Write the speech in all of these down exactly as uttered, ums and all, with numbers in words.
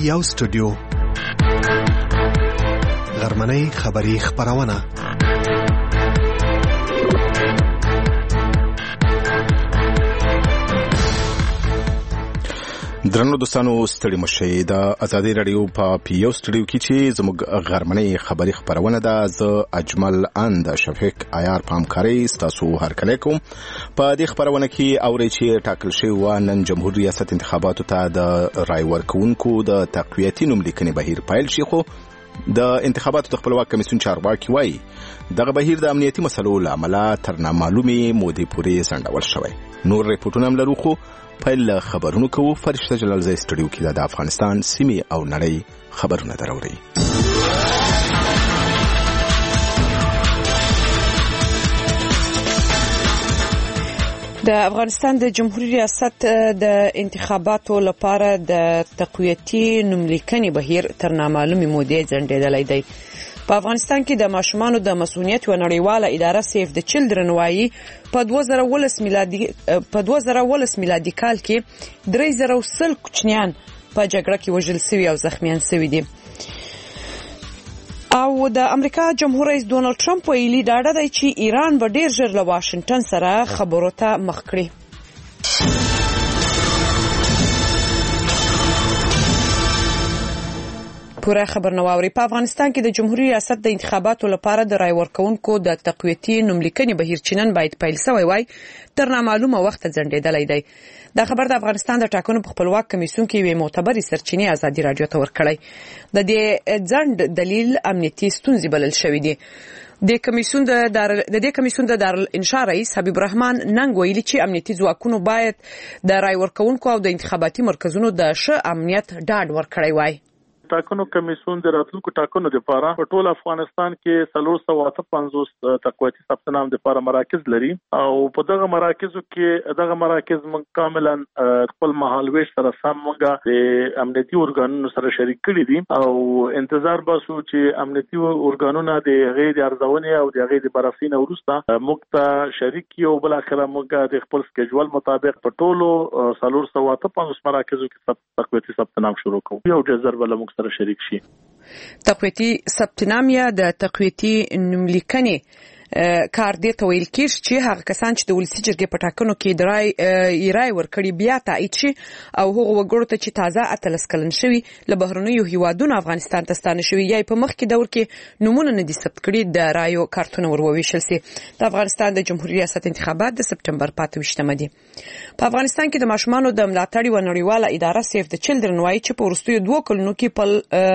یو سټوډیو غرمنۍ خبری خبرونه درنو دوستانو ستړي مشئ د ازادي رادیو په پیو سټوډیو کې چې زموږ غرمنۍ خبری خبرونه ده. زه اجمل اند شفیق عیار پامکاري تاسو هر کله کوم په دې خبرونه کې اوري چې ټاکل شوی و نن جمهوریت ریاست انتخاباتو ته د رای ورکونکو د تقویتي نوملیکنې بهیر پیل شي، خو د انتخاباتو د خپلواک کمیسیون چارواکي وایي دغه بهیر د امنیتي مسلو له امله تر نامعلومې مودې پورې ځنډول شوی. نور ریپورټونه هم لرو، خو پیل خبرونو کوو. فرشته جلال زی سټوډیو کې د افغانستان سیمې او نړۍ خبرونه دروري. د افغانستان د جمهوریت ریاست د انتخاباتو لپاره د تقویتي نوملیکنې بهیر تر نامعلومې مودې ځنډېدلی دی. په افغانستان کې د ماشومانو د مسؤلیت و نړیواله اداره سیف د چلډرن وایي په دوه زره ولس میلادي په دوه زره ولس میلادي کال کې درې زره سل کوچنیان په جګړه کې وژل شوي او زخمیان شوي دي. او د امریکا جمهور رئیس ډونالد ټرمپ ویلي ډاډه دی چې ایران به ډیر ژر له واشنگټن سره خبرو ته مخ کړي. پوره خبر نو اوري. په افغانستان کې د جمهوریت ریاست د انتخاباتو لپاره د رای ورکونکو د تقویتي نوملیکنې بهیر چنن باید پیل شوی وای تر نامعلومه وخت ځنډېدلی دی. دا خبر د افغانستان د ټاکنو په خپلواک کمیسیون کې یوې معتبرې سرچینې ازادي رادیو ته ورکړی. د دې ځنډ دلیل امنیتي ستونزې بلل شوی دی. د کمیسیون د دار د دې کمیسیون د دارالانشاء رئیس حبیب الرحمن ننګ ویلي چې امنیتي ځواکونو باید د رای ورکونکو او د انتخاباتي مرکزونو د ښه امنیت ډاډ ورکړی وای. ټاکنو کمیسیون د راتلونکو ټاکنو لپاره په ټول افغانستان کې څلور سوه اته پنځوس تقویتي ثبت نام لپاره مراکز لري او په دغه مراکزو کې دغه مراکز موږ کاملا خپل مهالويش سره سم موږ د امنیتي ارګانونو سره شریک کړي دي او انتظار باسو چې امنیتي ارګانونه د غیر ارزونې او د غیر بررسي وروسته موږ ته شریک کیو. بل اخره موږ د خپل سکیجول مطابق په ټولو څلور سوه اته پنځوس مراکزو کې تقویتي ثبت نام شروع کوو. یو ډزر بل موږ شریک شي. تقویتي ثبت نام یا د تقویتي نوملیکنې کار دې ته ویل کېږي چې هغه کسان چې د ولسي جرګې په ټاکنو کې د رای رای ورکړي بیا تایید شي او هغه وګړو ته چې تازه اتلس کلن شوي له بهرنیو هیوادونو افغانستان ته ستانه شوي یا په مخکې دور کې نومونه نه دي ثبت کړي د رایو کارتونه وروویشل سي. د افغانستان د جمهوریت ریاست انتخابات د سپټمبر په اته ویشتمه دي. په افغانستان کې د ماشومانو د ملاتړ و نړیواله اداره سیف د چلډرن وایي چې په وروستیو دوه کلونو کې په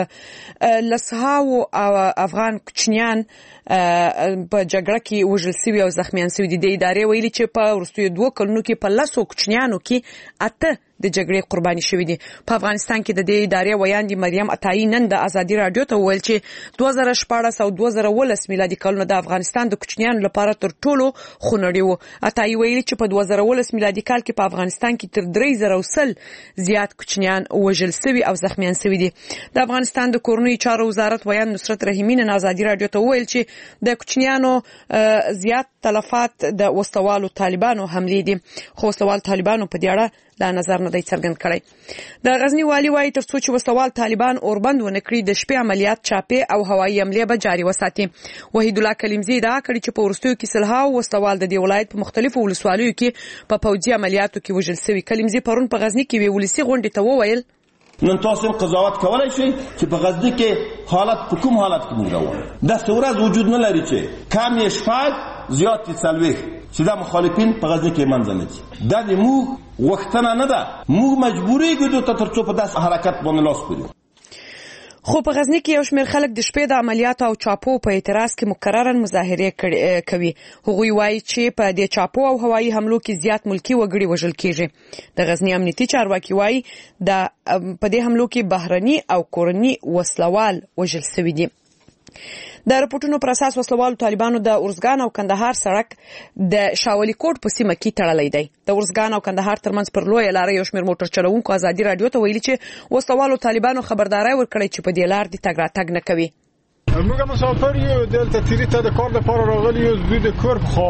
لسهاو افغان کوچنیان په جګړه کې وژل شوي او زخمیان شوي دي. د ادارې ویلي چې په وروستیو دوه کلونو کې په لسو کوچنیانو کې اته د جګړې قرباني شوي دي. په افغانستان کې د دې ادارې ویاندې مریم عطایي نن د ازادي رادیو ته وویل چې دوه زره شپاړس او دوه زره ولس میلادي کلونه د افغانستان د کوچنیانو لپاره تر ټولو خونړي وو. عطایي ویلي چې په دوه زره ولس میلادي کال کې په افغانستان کې تر درې زره سل زیات کوچنیان وژل شوي او زخمیان شوي دي. د افغانستان د کورنیو چارو وزارت ویاند نصرت رحیمي نن ازادي رادیو ته وویل چې د کوچنیانو زیات تلفات د وسلوالو طالبانو حملې دي، خو وسلوال طالبانو په دې اړه دا نظر نه دی څرګند کړی. د غزنی والی وایي تر څو چې وسلوال طالبان اوربند ونه کړي د شپې عملیات چاپې او هوایي حملې به جاري وساتي. وحید الله کلیمزی ادعا کړې چې په وروستیو کې سلهاو وسلوال د دې ولایت په مختلفو ولسوالیو کې په پوځي عملیاتو کې وژل شوي. کلیمزی پرون په غزنی کې وی ولسی غونډې ته وویل نن تاسو قضاوت کولای شئ چې په غزنی کې حالت په کوم حالت کې موږ راوړو. د څورز وجود نه لري چې کم یې شپږ زیات څلوېښت چې دا مخالفین په غزنی کې منځ نه دي. دا د موږ وختونه نه ده، موږ مجبورې ګرځو ته تر څو په داس حرکت باندې لاس کړو. خو په غزنی کې یو شمېر خلک د شپې د عملیاتو او چاپو په اعتراض کې مکرراً مظاهرې کوي. هغوی وایي چې په دې چاپو او هوایي حملو کې زیات ملکی وګړي وژل کېږي. د غزنی امنیتي چارواکي وایي د په دې حملو کې بهرني او کورني وسلوال وژل شوي دي. د راپورټونو پر اساس وسلوالو طالبانو د ارزګان او کندهار سړک د شاولي کوټ په سیمه کې تړلی دی. د ارزګان او کندهار ترمنځ پر لویه لار یو شمېر موټر چلوونکو ازادي رادیو ته ویلي چې وسلوالو طالبانو خبرداري ورکړې چې په دې لار دي تګ راتګ نه کوي. موږ مسافر یو دلته تیری ته د کار لپاره راغلی یو زوی د کور خو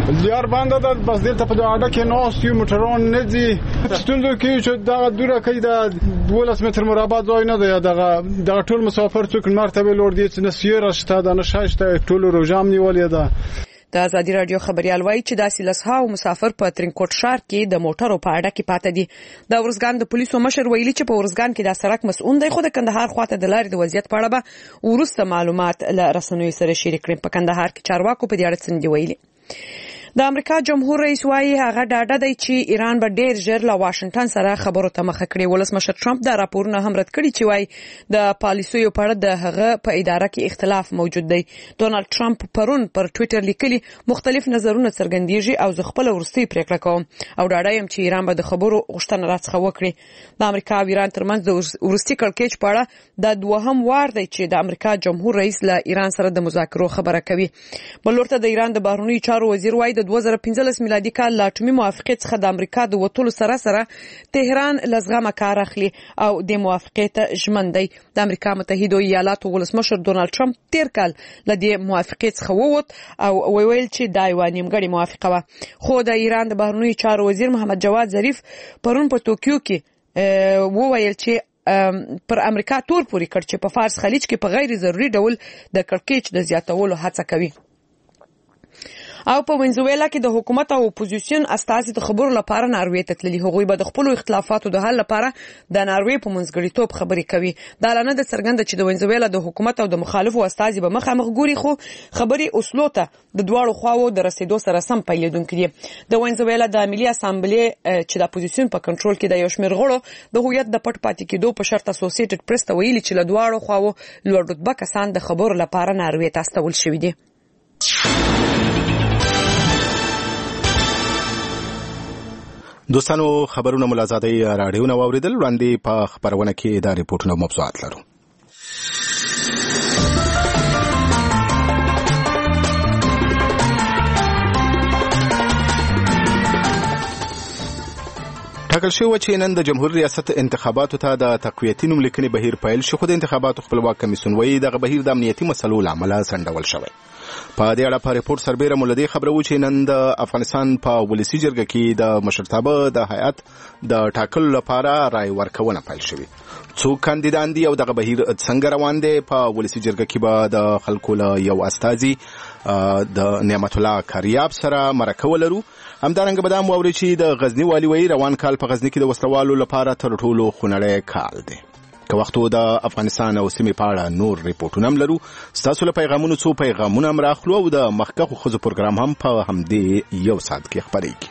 زیار باندې د بس دلته په اډه کې ناس یو موټرون نه دي ستوندو کې چې دا دوره کې دا دولس متر مربع ځای نه دی دغه دغه ټول مسافر څوک مرتبه لور دي چې نسیر شته د نشاشته ټول روجام نیولې ده. د ازادي رادیو خبريال وایي چې داسې لسهاو مسافر په ترینکوټ ښار کې د موټرو په اډه کې پاتې دي. د ورزګان د پولیسو مشر ویلي چې په ورزګان کې د سړک مسؤل دی، خو د کندهار خواته د لارې د وضعیت په اړه به وروسته معلومات له رسنیو سره شریک کړي. په کندهار کې چارواکو په دې اړه څه دي ویلي. د امریکا جمهور رئیس وايي هغه ډاډه دی چې ایران به ډیر ژر له واشنگټن سره خبرو ته مخه کړي. ولسمشر ټرمپ دا راپورونه هم رد کړي چې وايي د پالیسیو په اړه د هغه په اداره کې اختلاف موجود دی. ډونالد ټرمپ پرون پر ټوئیټر لیکلي مختلف نظرونه څرګندېږي او زه خپل ورستي پریکړه کوم او ډاډه یم چې ایران به د خبرو غوښتنه راڅخه وکړي. د امریکا او ایران ترمنځ د ورستي کړکېچ په اړه د دوهم وار دی چې د امریکا جمهور رئیس له ایران سره د مذاکرو خبره کوي. بل ورته د ایران د بهرنیو چارو وزیر وايي د دوه زره پنځلس میلادي کال لا اټومي موافقې څخه د امریکا د وټولو سره سره تهران لزغمه کار اخلي او د موافقې ته ژمن دی. د امریکا متحده ایالاتو ولسمشر ډونالد ټرمپ تیر کال له دې موافقې څخه ووت او ویل چې دا یو نیمګړې موافقه وه. خو د ایران د بهرنیو چارو وزیر محمد جواد ظریف پرون په توکیو کې وویل چې پر امریکا تور پوري کړ چې په فارس خلیج کې په غیر ضروري ډول د کړکېچ د زیاتولو هڅه کوي. او په وینزویلا کې د حکومت او اپوزیسیون استازي د خبرو لپاره ناروې ته تللي. هغوی به د خپل اختلافاتو د حل لپاره د ناروې په منځګړیتوب خبرې کوي. دا لانه د څرګنده چې د وینزویلا د حکومت او د مخالفو استازي به مخامخ ګوري، خو خبرې اصلو ته د دواړو خواو د رسیدو سره سم پیلېدونکي دي. د وینزویلا د ملي اسامبلې چې د اپوزیسیون په کنټرول کې د یو شمېر غړو د هویت د پټ پاتې کېدو په شرط اسوسییټډ پریس ته ویلي چې له دواړو خواو لوړ رتبه کسان د خبرو لپاره ناروې ته استول شوي دي. دوستانو خبرونه ملازادي رادیو نو اوریدل وړاندې په خبرونه کې د ریپورتونو موضوعات لرو. ټاکل شوی چې نن د جمهور ریاست انتخاباتو ته د تقویتي نوملیکنې بهیر پیل شو، خو د انتخاباتو خپلواک کمیسیون وایي دغه بهیر د امنیتي مسلو له امله ځنډول شوی. په دې اړه په ریپورت سربیره مولدي خبرو چې نن د افغانستان په ولسی جرګه کې د مشرتابه د هیئت د ټاکلو لپاره رای ورکونه پیل شوې. څو کاندیدان دي او دغه بهیر څنګه روان دی؟ په ولسی جرګه کې به د خلکو له یو استازي د نعمت الله کاریاب سره مرکه ولرو. همدارنګه به دا واوري چې د غزنی والی وایي روان کال په غزنی کې د وسلوالو لپاره تر ټولو خونړی کال دی. که وختو د افغانستان او سیمې په اړه نور ریپورتونه هم لرو. ستاسو له پیغامونو څو پیغامونه هم راخلو او د مخکښو ښځو پروګرام هم په همدې یو ساعت کې خپرېږي.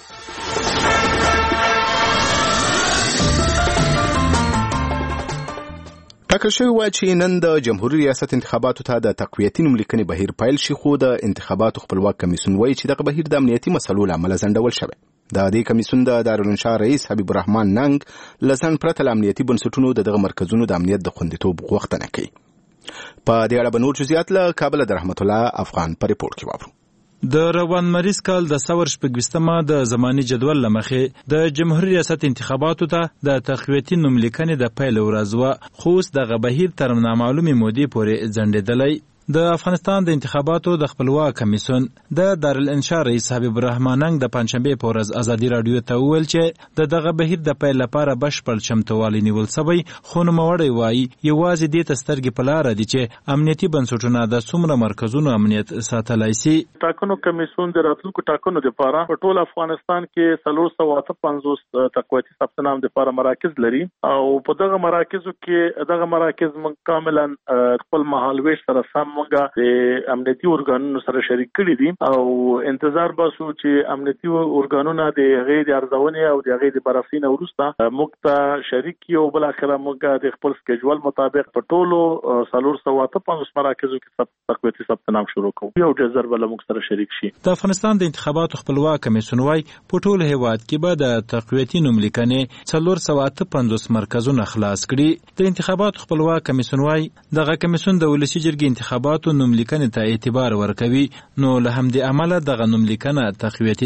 ټاکل شوی و چې نن د جمهوریت ریاست انتخاباتو ته د تقویتي نوملیکنې بهیر پیل شي، خو د انتخاباتو خپلواک کمیسیون وایي چې دغه بهیر د امنیتي مسلو له امله ځنډول شوی. د دې کمیسیون د دارالانشا رئیس حبیب الرحمن ننګ لسن پرته له امنیتي بنسټونو د دغه مرکزونو د امنیت د خوندیتوب غوښتنه کوي. په دې اړه به نور جزئیات له کابل د رحمت الله افغان په ریپورت کې واورو. د روان مریض کال د سور شپږویشتمه د زماني جدول لمخې د جمهوریت ریاست انتخاباتو ته د تقویتي نوملیکنې د پیل ورځ وه، خو اوس دغه بهیر تر نامعلومې مودې پورې ځنډېدلی. د افغانستان د انتخاباتو د خپلواک کمیسیون د دارالانشا رئیس حبیب الرحمن ننګ د پنځشنبې په ورځ ازادي رادیو ته وویل چې د دغه بهیر د پیل لپاره بشپړ چمتووالی نیول سوی، خو نوموړی وایي یوازې دې ته سترګې په لاره دي چې امنیتي بنسټونه د څومره مرکزونو امنیت ساتلی سي. ټاکنو کمیسیون د راتلونکو ټاکنو لپاره په ټول افغانستان کې څلور سوه اته پنځوس تقویتي ثبت نام لپاره مراکز لري او په دغه مراکزو کې دغه مراکز من کاملا خپل مهالویش سره سم موږ د امنیتي ارګانونو سره شریک کړي دي او انتظار باسو چې امنیتي ارګانونه د غیر ارزونې او د غیر بررسي وروسته موږ ته شریک یو بل اخره موږ د خپل سکیجول مطابق په ټولو څلور سوه اته پنځوس مراکزو کې تقویتي ثبت نام شروع کوو. یو ډزر بل موږ سره شریک شي. د افغانستان د انتخاباتو خپلواک کمیسیون وايي په ټول هیواد کې به د تقویتي نوملیکنې څلور سوه اته پنځوس مرکزونه خلاص کړي. د انتخاباتو خپلواک کمیسیون وايي دغه کمیسیون د ولسی جرګې انتخاباتو نوملیکنې ته اعتبار ورکوي، نو له همدې امله دغه نوملیکنه تقویتي ده.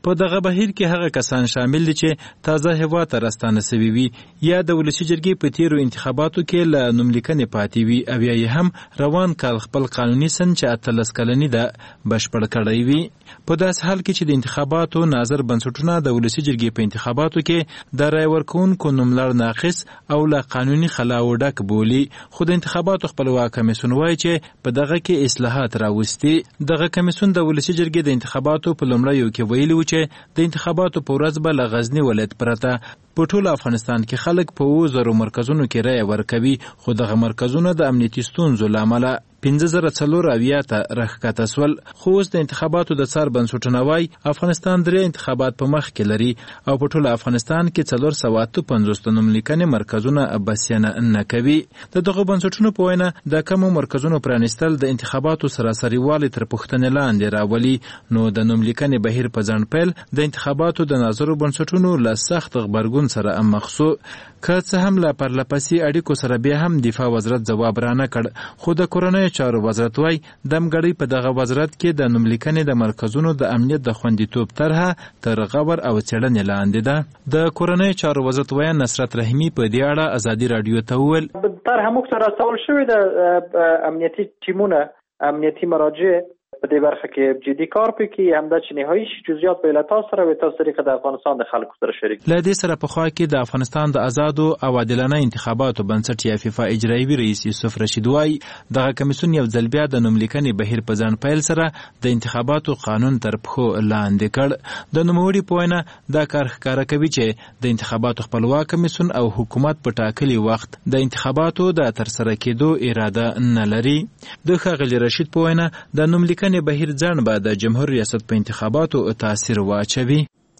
په دغه بهیر کې هغه کسان شامل دي چې تازه هیواد ته راستانه سوي وي یا د ولسي جرګې په تیرو انتخاباتو کې له نوملیکنې پاتې وي او یا یې هم روان کال خپل قانوني سن چې اتلس کلني ده بشپړ کړی وي. په داسې حال کې چې د انتخاباتو ناظر بنسټونه د ولسي جرګې په انتخاباتو کې د رای ورکوونکو نوملړ ناقص او له قانوني خلاو ډک بولي، خو د انتخاباتو خپلواک کمیسیون وایي چې په دغه کې اصلاحات راوستي. دغه کمیسیون د ولسي جرګې د انتخاباتو په لومړیو کې ویلي و چې د انتخاباتو په ورځ به له غزني ولایت پرته په ټول افغانستان کې خلک په اووه زرو مرکزونو کې رای ورکوي، خو دغه مرکزونه د امنیتي ستونزو له امله پنځه زره څلور اویا ته راښکته سول. خو اوس د انتخاباتو د څار بنسټونه وایي افغانستان درې انتخابات په مخ کې لري او په ټول افغانستان کې څلور سوه اته پنځوس نوملیکنې مرکزونه بسیانه نه کوي. د دغو بنسټونو په وینا د کمو مرکزونو پرانیستل د انتخاباتو سراسري والي تر پوښتنې لاندې راولي، نو د نوملیکنې بهیر په ځنډ پیل د انتخاباتو د ناظرو بنسټونو له سخت غبرګون سره مخ شو. که څه هم له پرلپسې اړیکو سره بیا هم دفاع وزارت ځواب رانه کړ، خو د کورنیو چارو وزارت وایي دمګړۍ په دغه وزارت کې د نوملیکنې د مرکزونو د امنیت د خوندیتوب طرحه تر غور او څېړنې لاندې ده. د کورنیو چارو وزارت وایي نصرت رحیمي په دې اړه ازادي راډیو ته وویل طرحه موږ ته راستول شوې ده، امنیتي ټیمونه امنیتي مراجع په دې برخه کې جدي کار کوي، همدا چې نهایي جزئیات به له تاسو سره وي، تاسو طریقه د افغانستان د خلکو سره شریک. له دې سره په خوا کې د افغانستان د آزادو او عادلانه انتخاباتو بنسټ یا فیفا اجرایي رئیس یوسف رشید وایي دغه کمیسیون یو ځل بیا د نوملیکنې بهیر په ځان پیل سره د انتخاباتو قانون تر پښو لاندې کړ. د نوموړي په وینا دا کار ښکاره کوي چې د انتخاباتو خپلواک کمیسیون او حکومت په ټاکلي وخت د انتخاباتو د ترسره کېدو اراده نه لري. د ښاغلي رشید په وینا د نوملیکنې بهیر ځان به د جمهور ریاست په انتخاباتو تاثیر واچوي.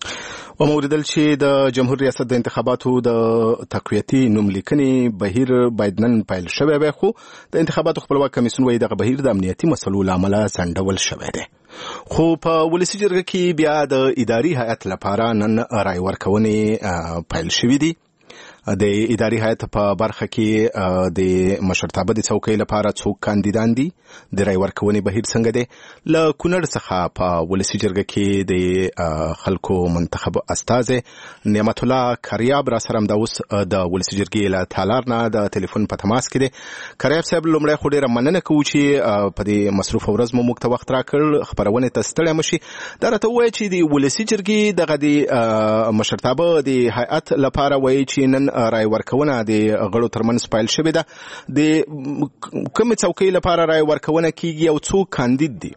وموریدل چې د جمهور ریاست د انتخاباتو د تقویتي نوملیکنې بهیر باید نن پیل شوی وي، خو د انتخاباتو خپلواک کمیسیون وایي دغه بهیر د امنیتي مسلو له امله ځنډول شوی دی. خو په ولسي جرګه کې بیا د اداري هیئت لپاره نن رای ورکونې پیل شوي دي. د اداري هیئت په برخه کې د مشرتابه د څوکۍ لپاره څوک کاندیدان دي، د رای ورکونې بهیر څنګه دی. له کونړ څخه په ولسي جرګه کې د خلکو منتخب استازی نعمت الله کریاب را سره همدا اوس د ولسي جرګې له تالار نه د ټلیفون په تماس کې دی. کریاب صاحب لومړی خو ډېره مننه کوو چې په دې مصروفه ورځ مو موږ ته وخت راکړ، خپرونې ته ستړی مه شي. دا راته ووایه چې د ولسي جرګې دغه د مشرتابه د هیئت لپاره وایي چې نن رای ورکونه د غړو ترمنځ پیل شوې ده. د کومې څوکۍ لپاره رای ورکونه کیږي او څوک کاندید دي؟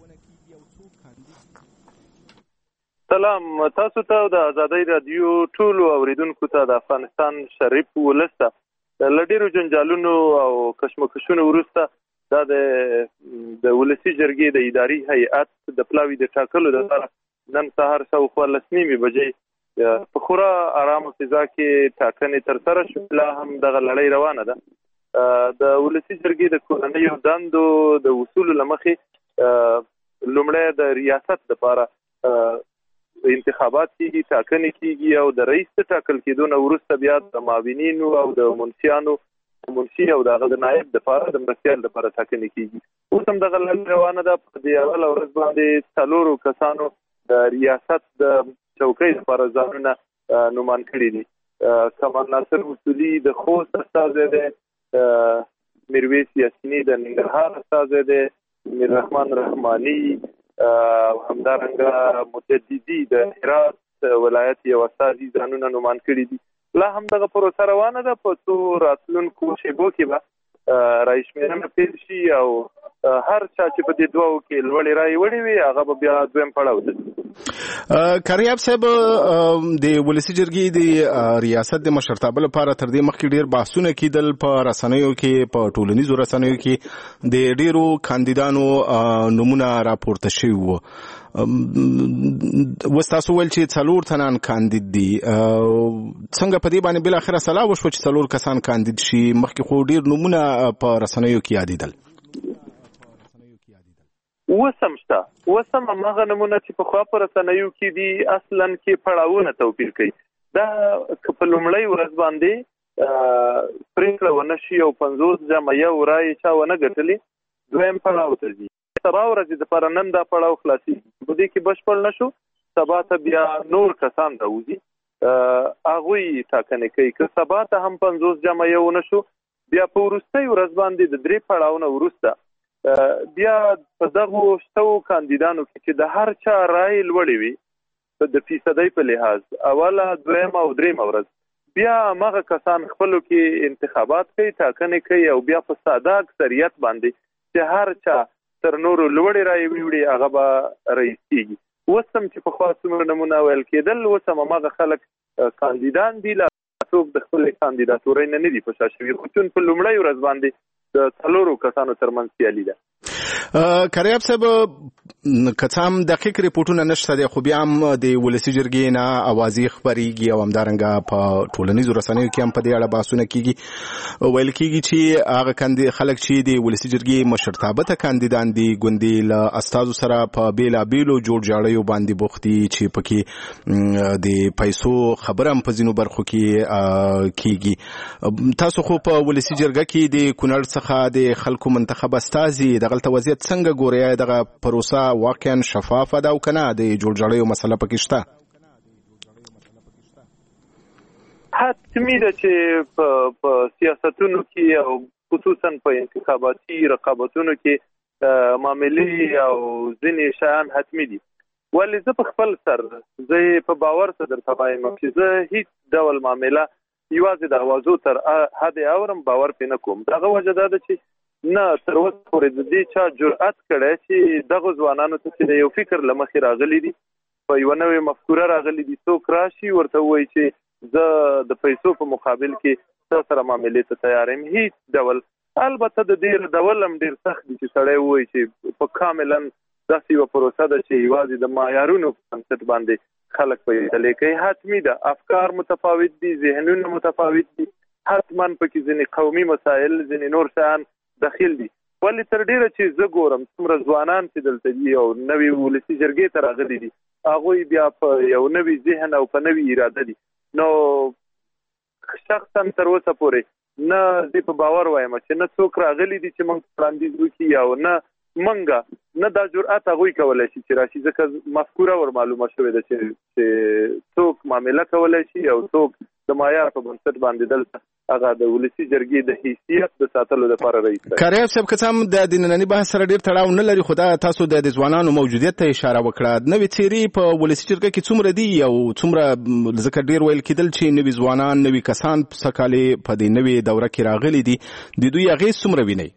سلام تاسو ته د ازادۍ رادیو ټولو اوریدونکو ته د افغانستان شریف ولس ته له ډېرو جنجالونو او کشمکشونو وروسته دا د ولسي جرګې د اداري هیئت د پلاوي د ټاکلو لپاره نن سهار شاوخوا لس نیمې بجې په خورا آرامه فضا کې ټاکنې ترسره شوې. لا هم دغه لړۍ روانه ده. د ولسي جرګې د کورنیو دندو د وصولو له مخې لومړی د ریاست لپاره انتخابات کېږي، ټاکنې کېږي او د رئیس د ټاکل کېدو نه وروسته بیا د معاونینو او د منشیانو منشي او د هغه د نایب لپاره د مرستیال لپاره ټاکنې کېږي. اوس هم دغه لړۍ روانه ده. په دې اوله ورځ باندې څلورو کسانو د ریاست د چوکۍ لپاره ځانونه نومان کړي دي. کمال ناصر اصولي د خوست استازی دی، میرویس یاسیني د ننګرهار استازی دی، میر رحمان رحماني او همدارنګه مجددي د هرات ولایت یو استازي ځانونه نومان کړي دي. لا هم دغه پروسه روانه ده. په څو راتلونکو شیبو کې به رایشمېرنه پیل شي او هر چا چې په دې دوو کې لوړې رایې وړې وي هغه به بیا دویم پړاو ده. کریاب صاحب د ولسي جرګې د ریاست د مشرتابه لپاره تر دې مخکې ډېر بحثونه کېدل په رسنیو کې، په ټولنیزو رسنیو کې د ډېرو کاندیدانو نومونه راپورته شوي وو. اوس تاسو ویل چې څلور تنان کاندید دي. څنګه په دې باندې بالاخره سلا وشوه چې څلور کسان کاندید شي؟ مخکې خو ډېر نومونه په رسنیو کې یادېدل. وسم شته وسم هغه نمونه چې په خوا په رسنیو کې دي اصلا کې پړاوونه توپیر کوي. دا په لومړۍ ورځ باندې پرېکړه ونه شي او پنځوس جمع یو رایې چا ونه ګټلې، دویم پړاو ته ځي. سبا ورځې دپاره نن دا پړاو خلاصېږي. په دې کې بشپړ نه شو، سبا ته بیا نور کسان راوځي هغوی ټاکنې کوي. که سبا ته هم پنځوس جمع یو نه شو بیا په وروستۍ ورځ باندې د درې پړاوونه وروسته بیا په دغو شتو کاندیدانو کې چې د هر چا رای لوړې وي د فیصدۍ په لحاظ اوله دویمه او دریمه ورځ بیا هغه کسان خپلو کې انتخابات کوي ټاکنې کوي او بیا په ساده اکثریت باندې چې هر چا تر نورو لوړې رای وړي هغه به رئیس کېږي. اوس هم چې پخوا څومره نمونه ویل کېدل اوس هم هماغه خلک کاندیدان دي لا څوک د خپلې کاندیداتورۍ نه نه دي په شا شوي خو چون په لومړۍ ورځ باندې د څلورو کسانو ترمنځ سیالي ده. کریاب صاحب که څه هم دقیق ریپورټونه نشته دی خو بیا هم د ولسي جرګې نه اوازې خپرېږي او همدارنګه په ټولنیزو رسنیو کې هم په دې اړه بحثونه کېږي. ویل کېږي چې هغه خلک چې د ولسي جرګې مشرتابه ته کاندیدان دي ګوندې له استازو سره په بېلابېلو جوړجاړیو باندې بوخت دي چې پکې د پیسو خبره هم په ځینو برخو کې کېږي. تاسو خو په ولسي جرګه کې د کونړ څخه د خلکو منتخب استازي دغلته وضعیت څنګه ګورئ؟ دغه پروسه واقعا شفافه ده او که نه د جوړجاړیو مسله پکې شته؟ حتمي ده چې په سیاستونو کې او خصوصا په انتخاباتي رقابتونو کې معاملې او ځینې شیان حتمي دي. ولې زه په خپل سر زه په باور سره درته وایم چې زه هیڅ ډول معامله یوازې د اوازو تر حد اورم باور پې نه کوم. دغه وجه دا ده چې نه تر اوسه پورې د دې چا جرأت کړی چې دغه ځوانانو ته چې د یو فکر له مخې راغلي دي په یوه نوې مفکوره راغلي دي څوک راشي ورته ووایي چې زه د پیسو په مقابل کې تا سره معاملې ته تیار یم. هیڅ ډول. البته د دې ردول هم ډېر سخت دي چې سړی ووایي چې په کاملا داسې یوه پروسه ده چې یوازې د معیارونو په بنسټ باندې خلک فیصلې کوي. حتمي ده افکار متفاوت دي ذهنونه متفاوت دي حتما پکې ځینې قومي مسایل ځینې نور شیان داخل دي. ولې تر ډیره چې زه ګورم څومره ځوانان چې دلته دي او نوي ولسي جرګې ته راغلي دي هغوی بیا په یو نوي ذهن او په نوي اراده دي. نو شخصا تر اوسه پورې نه زه په باور وایم چې نه څوک راغلي دي چې موږ وړاندیز وکړي او نه موږ نه دا جرأت هغوی کولی شي چې راشي ځکه مفکوره ور معلومه شوې ده چې څوک معامله کولی شي او څوک د معیار په بنسټ باندې دلته هغه د ولسي جرګې د حیثیت د ساتلو لپاره رئیس دی. کریاب صاحب که څه هم د ننني بحث سره ډېر تړاو نه لري خو دا تاسو د ځوانانو موجودیت ته اشاره وکړه. نوې څېرې په ولسي جرګه کې څومره دي او څومره ځکه ډېر ویل کېدل چې نوي ځوانان نوي کسان سږکال په دې نوې دوره کې راغلي دي د دوی اغېز څومره وینئ؟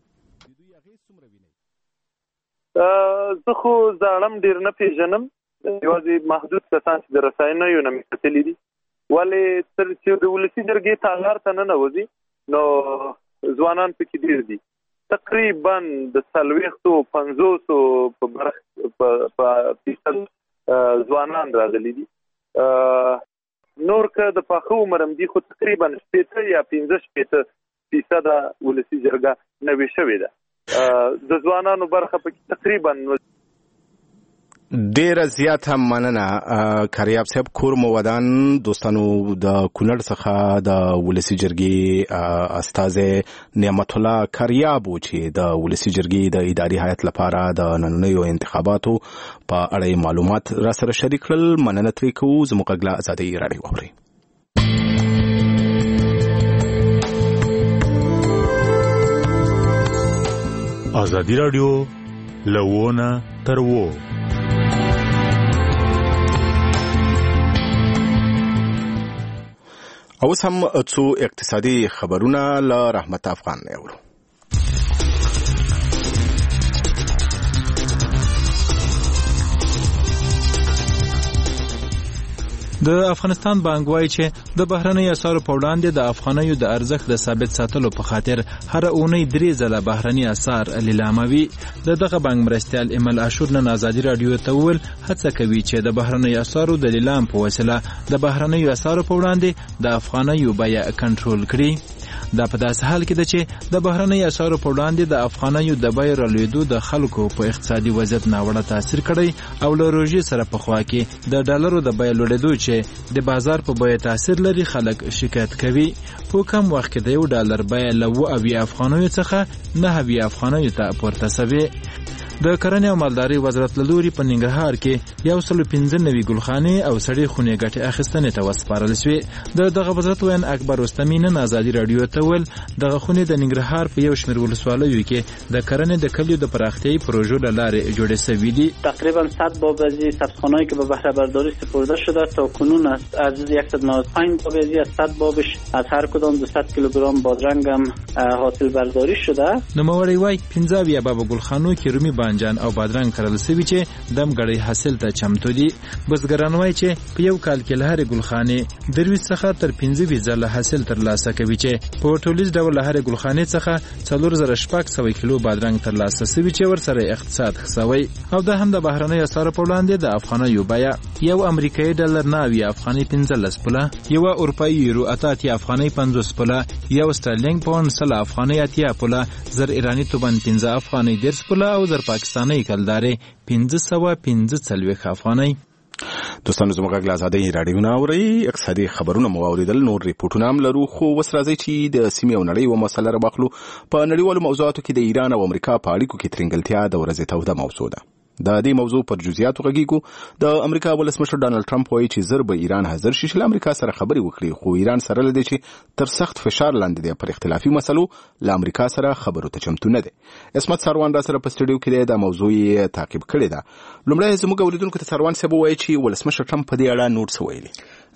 زه خو زاړم ډېر نه پېژنم یوازې محدود کسان چې د رسنیو نه مې کتلي دي. ولې تر چې د ولسي جرګې تالار ته ننوځي نو ځوانان پکې ډېر دي. تقریبا د څلوېښتو پنځوسو په برخه په فیصد ځوانان راغلي دي. نور که د پاخه عمر هم دي خو تقریبا شپېته یا پنځه شپېته فیصده ولسي جرګه نوې شوې ده. د ځوانانو برخه پکې تقریبا ډیره زیات هم مننه کریاب صاحب. کور مو ودان دوستانو د کونړ څخه د ولسي جرګې استازی نعمت الله کریاب چې د ولسي جرګې د اداري هیئت لپاره د نننیو انتخاباتو په اړه معلومات را سره شریک کړل. مننه ترې کوو. زموږ غږ ازادي راډیو واورئ. ازادي راډیو لوونه تر وو اوس هم څو اقتصادي خبرونه له رحمت افغان نه اورو. د افغانستان بانک وايي چې د بهرنۍ اسعارو په وړاندې د افغانیو د ارزښت د ثابت ساتلو په خاطر هر اونۍ درې ځله بهرني اسعار لیلاموي. د دغه بانک مرستیال ایمل عاشور نن ازادي راډیو ته وویل هڅه کوي چې د بهرنۍ اسعارو د لیلام په وسیله د بهرنیو اسعارو په وړاندې د افغانیو بیه کنټرول کړي. دا په داسې حال کې ده چې د بهرنۍ اسعارو په وړاندې د افغانیو د بیې رالوېدو د خلکو په اقتصادي وضعیت ناوړه تاثیر کړی او له روژې سره په خوا کې د ډالرو د بیې لوړېدو چې د بازار په بیه تاثیر لري خلک شکایت کوي. په کم وخت کې د یو ډالر بیه له اوه اویا افغانیو څخه نهه اویا افغانیو ته پورته شوې. د کرنې او مالدارۍ وزارت له لوري په ننګرهار کې یو سل پنځه نوي ګلخانې او سړې خونې ګټې اخیستنې ته وسپارل شوې. د دغه وزارت وین اکبر رستمي نن ازادي راډیو ته ویل دغه خونې د ننګرهار په یو شمېر ولسوالیو کې د کرنې د کلیو د پراختیايي پروژو له لارې جوړې شوي دي. تقریبا صد باب از سبزخانه‌ای که به بهره برداری سپرده شده تا کنون است از صد و نود و پنج باب از صد بابش از هر کدام دویست کیلوگرم بادرنگ هم حاصل برداری شده. نوموړی وایي پنځه اویا باب ګلخانو کې رومي بانجان او بادرنګ کرل شوي چې دم ګړۍ حاصل ته چمتو دي. بزګران وایي چې په یو کال کې له هرې ګلخانې درویشت څخه تر پنځه ویشت ځله حاصل ترلاسه کوي چې په ټولیز ډول له هرې ګلخانې څخه څلور زره شپږ سوه کیلو بادرنګ ترلاسه شوي چې ورسره اقتصاد ښه شوی. او دا هم د بهرنیو اسعارو په وړاندې د افغانیو بیه یو امریکایي ډالر نه اویا افغانۍ پنځلس پوله، یوه اروپایي یورو اته اتیا افغانۍ پنځوس پوله، یو سټرلینګ پاونډ سل افغانۍ اتیا پوله، زر ایراني توبن پنځه افغانۍ دېرش پوله او زر پاکستانۍ کلدارې پنځه سوه پنځه څلوېښت افغانۍ. دوستانو زموږ غږ له ازادۍ راډیو نه اورئ. اقتصادي خبرونه مو واورېدل، نور ریپورټونه هم لرو، خو اوس راځئ چې د سیمې او نړۍ یوه مسله راواخلو. په نړیوالو موضوعاتو کې د ایران او امریکا په اړیکو کې ترنګلتیا د ورځې توده موضوع ده. د دې موضوع پر جزئیاتو غږیږو. د امریکا ولسمشر ډانلډ ټرمپ وایي چې زر به ایران حاضر شي چې له امریکا سره خبرې وکړي، خو ایران سره لدی چې تر سخت فشار لاندې دی پر اختلافي مسلو له امریکا سره خبرو ته چمتو نه دی. اسمت سروان را سره په سټډیو کې دی، د موضوع یې تعقیب کړې ده. لومړی زموږ اوریدونکو ته سروان صاحب وایي چې ولسمشر ټرمپ په دې اړه نور څه ویلي.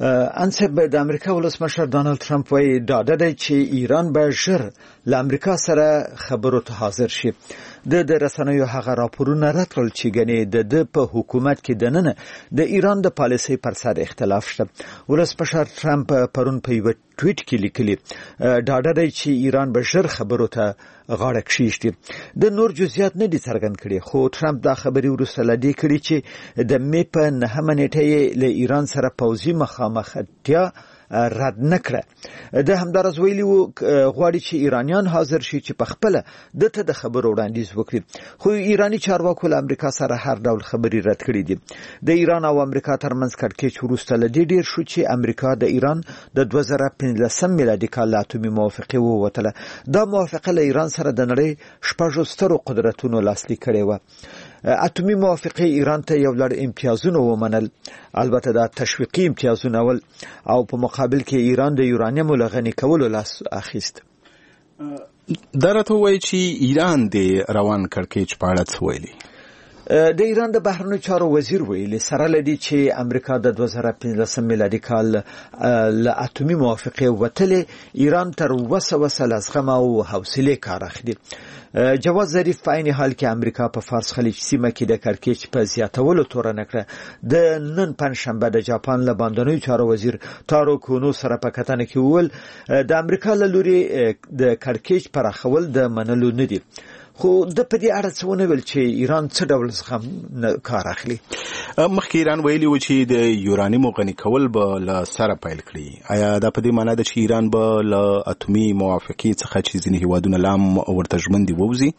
انسب د امریکا ولسمشر ډانلډ ټرمپ وایي ډاډه دی چې ایران به ژر له امریکا سره خبرو ته حاضر شي. د د رسنیو هغه راپورونه راټول چې ګنې د د په حکومت کې دننه د ایران د پالیسۍ پر سر اختلاف شته. ولسمشر ټرمپ پرون په یو ټویټ کې لیکلي ډاډه دی چې ایران به ژر خبرو ته غاړه کښیږدي. د نور جزئیات نه دي څرګند کړي، خو ټرمپ دا خبرې وروسته له دې کړي چې د مې په نهمه نیټه یې له ایران سره پوځي مخامختیا رد نکړه. د همدارس ویلي وو غواړي چې ایرانیان حاضر شي چې په خپل دته د خبرو وړاندیز وکړي، خو ایرانی چارواکو له امریکا سره هر ډول خبرې رد کړې دي. د ایران او امریکا ترمنځ کړکېچ وروسته له دې ډیر شو چې امریکا د ایران د دوه زره پنځلسم میلادي کال له اتومي موافقې ووتله. دا موافقه له ایران سره د نړۍ شپږو سترو قدرتونو لاسلیک کړې وه. اتومي موافقه ایران ته یو لړ امتیازونه ومنل، البته دا تشویقي امتیازونه ول، او په مقابل کې ایران د یورانیم له غني کولو لاس اخیست. دا راته وایي چې ایران د روان کړکېچ په اړه څه ویلي. د ایران د بهرنیو چارو وزیر ویلي سره لدی چې امریکا د دوه زره پنځلسم میلادي کال له اتومي موافقه وتلې، ایران تر وسه وسه لزغم او حوصله کار اخلي. جواد ظریف په عین حال کې امریکا په فارس خلیج سیمه کې د کړکېچ په زیاتولو تورن کړه. د نن پنځشنبه د جاپان له باندنیو چارو وزیر تارو کونو سره په کتنه کې وویل د امریکا له لوري د کړکېچ پراخول د منلو نه دي، خو د په دې اړه څه ونه ویل چې ایران څه ډول زغم کار اخلي. مخکې ایران ویلي و چې د یورانیمو غني کول به له سره پیل کړي. آیا دا په دې معنی ده چې ایران به له اتومي موافقې څخه چې ځینې هیوادونه لا هم ورته ژمن دي ووځي؟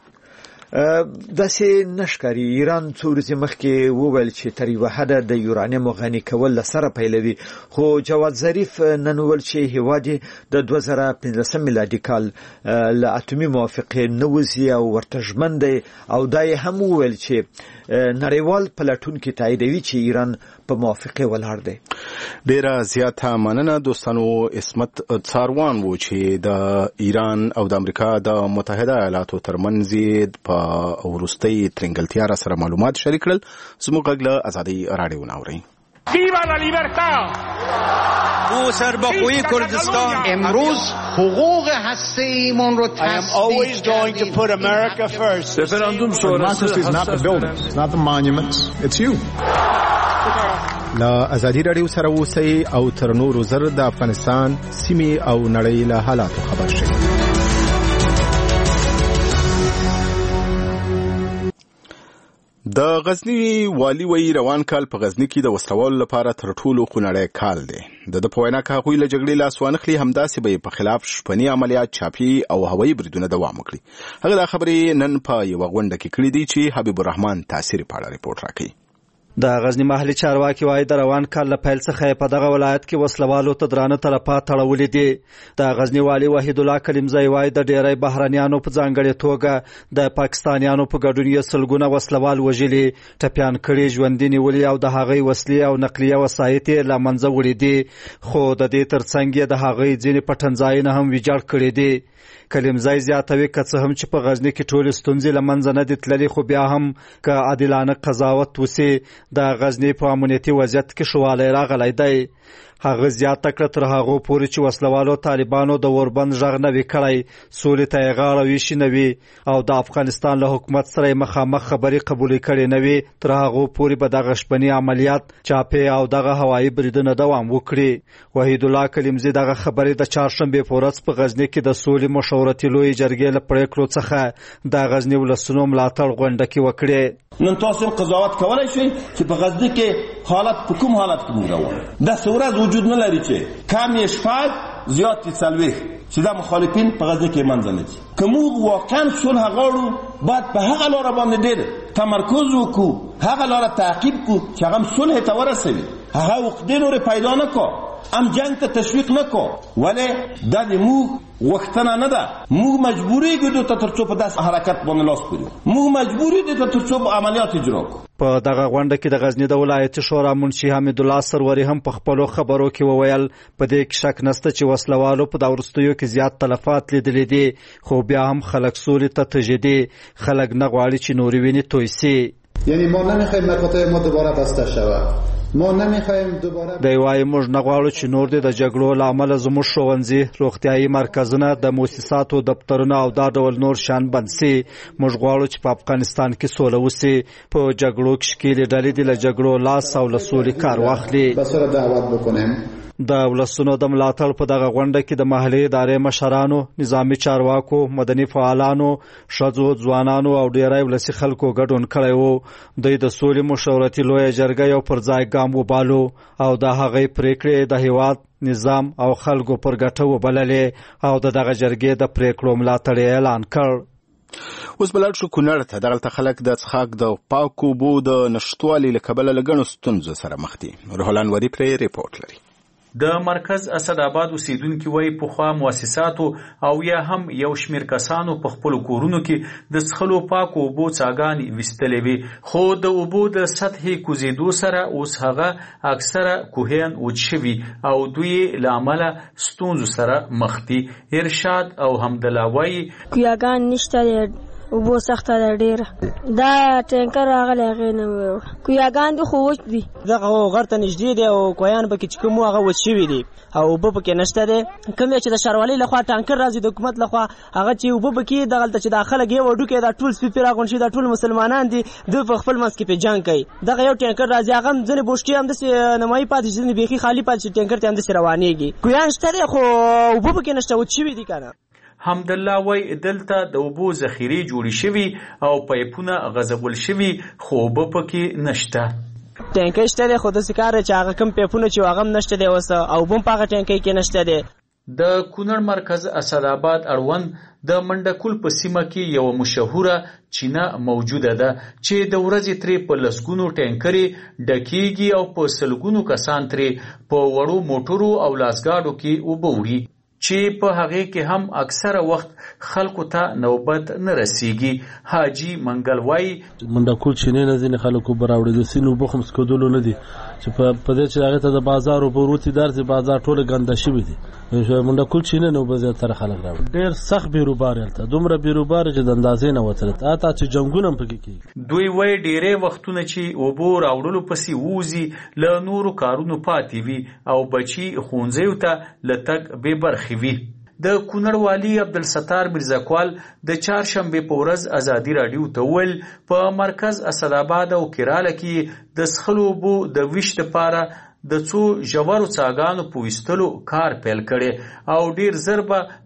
داسې نشکاري. ایران څو ورځې مخکې وویل چې تر یوه حده د یورانیمو غني کول له سره پیلوي، خو جواد ظریف نن وویل چې هیواد د دوه زره پنځلسم میلادي کال له اتومي موافقې نه وځي او ورته ژمن دی، او دا یې هم وویل چې نړیوال پلټونکي تاییدوي چې ایران په موافقه ولاړ دی. ډیره زیاته مننه دوستانو. اسمت ساروان وو چې د ایران او د امریکا د متحده ایالاتو ترمنځ په ورستۍ ترنګلتیا را سره معلومات شریک کړل. زموږ غږ له ازادۍ راډیو نه اورئ. ویوا لا لیبرتا. او سربخویی کردستان امروز حقوق هسته‌ایمون رو I am always going to put America first. Referendum sonrası is not the buildings, not the monuments, it's you. له ازادي راډیو سره اوسئ او تر نورو زر د افغانستان سیمې او نړۍ له حالاتو خبر شئ. د غزنی والی وی روان کال په غزنی کې د وسلوالو لپاره تر ټولو خونړی کال دی. د د پوینا که هغوی له جګړې لاس وانخلي، همداسې به په خلاف شپني عملیات، چاپي او هوایي بریدونه دوام وکړي. هغه دا خبرې نن په یوه غونډه کې کړې دي چې حبیب الرحمن تاثیر په اړه ریپورت راکوي. د غزنی محلي چارواکي وایي د روان کال له پیل څخه په دغه ولایت کې وسلوالو ته درانه تلفات تړولي دي. د غزنی والي وحید الله کلیمزی وایي د ډیری بهرنیانو په ځانګړې توګه د پاکستانیانو په ګډون یې سلګونه وسلوال وژلي، ټپیان کړي، ژوندي نیولي او د هغوی وسلې او نقلیه وسایط یې له منځه وړي دي. خو د دې ترڅنګ یې د هغوی ځینې پټنځایونه هم ویجاړ کړي دي. کلیمزی زیاتوي که څه هم چې په غزنی کې ټولې ستونزې له منځه نه دي تللي، خو بیا هم که عادلانه قضاوت وسي د غزنی په امنیتي وضعیت کې ښه والی راغلی دی. هغه زیاته کړه تر هغو پورې چې وسلوالو طالبانو د اوربند غږ نه وي کړی، سولې ته یې غاړه ویشي نه وي او د افغانستان له حکومت سره یې مخامخ خبرې قبولې کړې نه وي، تر هغو پورې به دغه شپني عملیات، چاپې او دغه هوایي بریدونه دوام وکړي. وحید الله کلیمزی دغه خبرې د چهارشنبې په ورځ په غزني کې د سولې مشورتي لویې جرګې له پرېکړو څخه د غزني ولسونو ملاتړ غونډه کې وکړې. نن تاسو قضاوت کولی شئ چې په غزني کې حالت په کوم حالت کې موږ روان داسې ورځ وجود نه لري چې کم یې شپږ زیات یې څلوېښت چې دا مخالفین په غزني کې منځه نه ځي. که موږ واقعا صلح غواړو باید په هغه لاره باندې ډېر تمرکز وکړو، هغه لاره تعقیب کړو چې هغه صلح ته ورسوي، هغه عقدې نورې پیدا نه کړو، ام جنگ ته تشویق نه کړو. ولې دا د موږ غوښتنه نه ده، موږ مجبورېږو دې ته تر څو په داسې حرکت باندې لاس کړو، موږ مجبور یو دې ته تر څو عملیات اجرا کړو. په دغه غونډه کې د غزنی د ولایتي شورا منشي حمید الله سروري هم په خپلو خبرو کې وویل په دې کې شک نشته چې وسلوالو په دا وروستیو کې زیات تلفات لیدلي دي، خو بیا هم خلک سولې ته تږي دي، خلک نه غواړي چې نورې وینې توی سي. یعنی ما نمیخوایم مکاتب ما دوباره بسته شود، ما نمیخوایم دوباره دی وایي موږ نه غواړو چې نور دې د جګړو له امله زموږ ښوونځي، روغتیایي مرکزونه، د مؤسساتو دفترونه او دا ډول نور شیان بند سي. موږ غواړو چې په افغانستان کې سوله وسي، په جګړو کې ښکېلې ډلې دې له جګړو لاس او له سولې کار واخلي. بسره دعوت بکنیم. د ولسونو د ملاتړ په دغه غونډه کې د محلي ادارې مشرانو، نظامي چارواکو، مدني فعالانو، ښځو، ځوانانو او ډیری ولسي خلکو ګډون کړی و. دوی د سولې مشورتي لویه جرګه یو پر ځای ګام وبالو او د هغې پریکړې د هیواد، نظام او خلکو پر ګټه وبللې او د دغه جرګې د پریکړو ملاتړ یې اعلان کړ. اوس بلاد شو کونړ ته. دغلته خلک د څښاک د پاکو اوبو د نشتوالي له کبله له ګڼو ستونزو سره مخ دي. روح الله انوري پرې ریپورټ لري. د مرکز اسداباد اوسیدونکو وایي پخوا مؤسساتو او یا هم یو شمیر کسانو په خپل کورونو کې د څښلو پاکو اوبو څاګانې ویستلې وي، خو د اوبو د سطحې کوزیدو سره اوس هغه اکثره کوهیان وچ شوي او دوی له امله ستونزو سره مخ دي. ارشاد او حمدالله وایي کویاګان نشته، اوبو سخته ده ډېره، دا ټینکر راغلی هغې نه وروړه، کویاګان دي خو وچ دي، دغه غر ته نږدې دی او کویان پکې چې کوم هغه وچ شوي دي او اوبه پکې نشته دی. کوم چې د ښاروالۍ لخوا ټانکر راځي د حکومت لخوا، هغه چې اوبه پکې دغلته چې دا خلک یو ډوکې دا ټول سپي پې راغونډ شي، دا ټول مسلمانان دي، دوی په خپل منځ کې پې جنګ کوي. دغه یو ټینکر راځي، هغه هم ځینې بوشکې همداسې نمایي پاتې شي، ځینې بیخي خالي پاتې شي، ټینکر ته همداسې روانېږي. کویان شته دی خو اوبه پکې نشته، وچ شوي دي که نه. حمدالله وای دلته د اوبو ذخیرې جوړې شوي او پایپونه غځول شوي، خو اوبه پکې نشته. ټینکۍ شته دی خو داسې کار دی چې هغه کوم پایپونه چې هغه هم نشته دی اوس، او اوبه هم په هغه ټینکۍ کې نشته دی. د کونړ مرکز اسداباد اړوند د منډکول په سیمه کې یو مشهوره چینه موجوده ده چې د ورځې ترې په لسګونو ټینکرې ډکیږي او په سلګونو کسان ترې په وړو موټرو او لاسګاډو کې اوبه وړي، چې په هغې کې هم اکثره وخت خلکو ته نوبت نه رسیږي. حاجی منګل وایي منډکول چینې نه ځینې خلکو به راوړي، د سیند اوبه خو څکېدلو نه دي چې په دې چې هغې ته د بازار اوبه وروتي درځي، بازار ټولې ګنده شوي دي. منډکول چینې نه اوبه زیاتره خلک راوړي، ډېر سخت بیروبار یې هلته، دومره بیروبار چې د اندازې نه وتلی، حتی چې جنګونه هم پکې کېږي. دوی وایي ډېری وختونه چې اوبو راوړلو پسې ووځي له نورو کارونو پاتې وي او بچي ښوونځیو ته له تګ بې برخې وي. د کونړ والي عبدالستار میرزاکوال د چهارشنبې په ورځ ازادي راډیو ته وویل په مرکز اسداباد او کراله کې د څښلو اوبو د ویش لپاره د څو ژورو څاګانو په ویستلو کار پیل کړي او ډیر زر به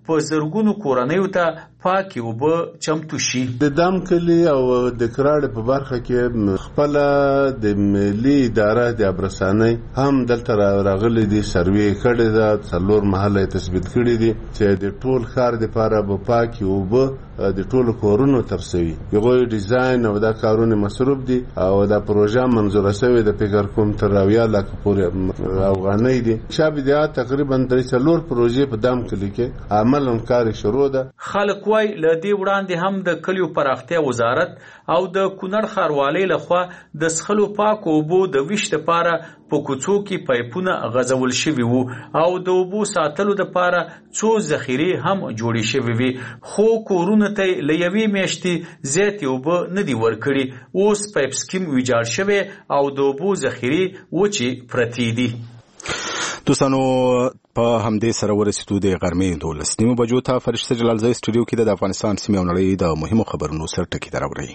په زرګونو کورنیو ته پاکي اوبه چمتو شي. د دام کلی او د کراړ په برخه کې خپل د ملي اداره د ابرسانۍ هم دلته راغلي دي، سروې کړي ده، څلور محله تثبیت کړي دي چې د ټول ښار لپاره به پاکي اوبه د ټولو کورونو ترسوي. یغوی ډیزاین او دا کارونه مصروف دي او دا پروژه منظوره شوې د فکر کوم تر اویا لک پورې افغانۍ دي. شابه دا تقریبا درې څلور پروژې په دام کلی کې عمل هم کار شروع ده. خلک وای ل دې وړاندې هم د کلیو پراختیا وزارت او د کونړ ښاروالۍ لخوا د څښلو پاکو اوبو د ویش لپاره په کوڅو کې پایپونه غځول شوي وو او د اوبو ساتلو لپاره څو ذخیرې هم جوړې شوې وي، خو کورونو ته له یوې میاشتې زیاتې اوبه نه دي ورکړي. اوس پایپ سکیم ویجاړ شوی او د اوبو ذخیرې وچې پرتې دي. دوستانو په همدې سره ورسېدو د غرمې دولس نیمو بجو ته فرشته جلالزی سټوډیو کې د افغانستان سیمې او نړۍ د مهمو خبرونو سر ټکي ته راوړئ.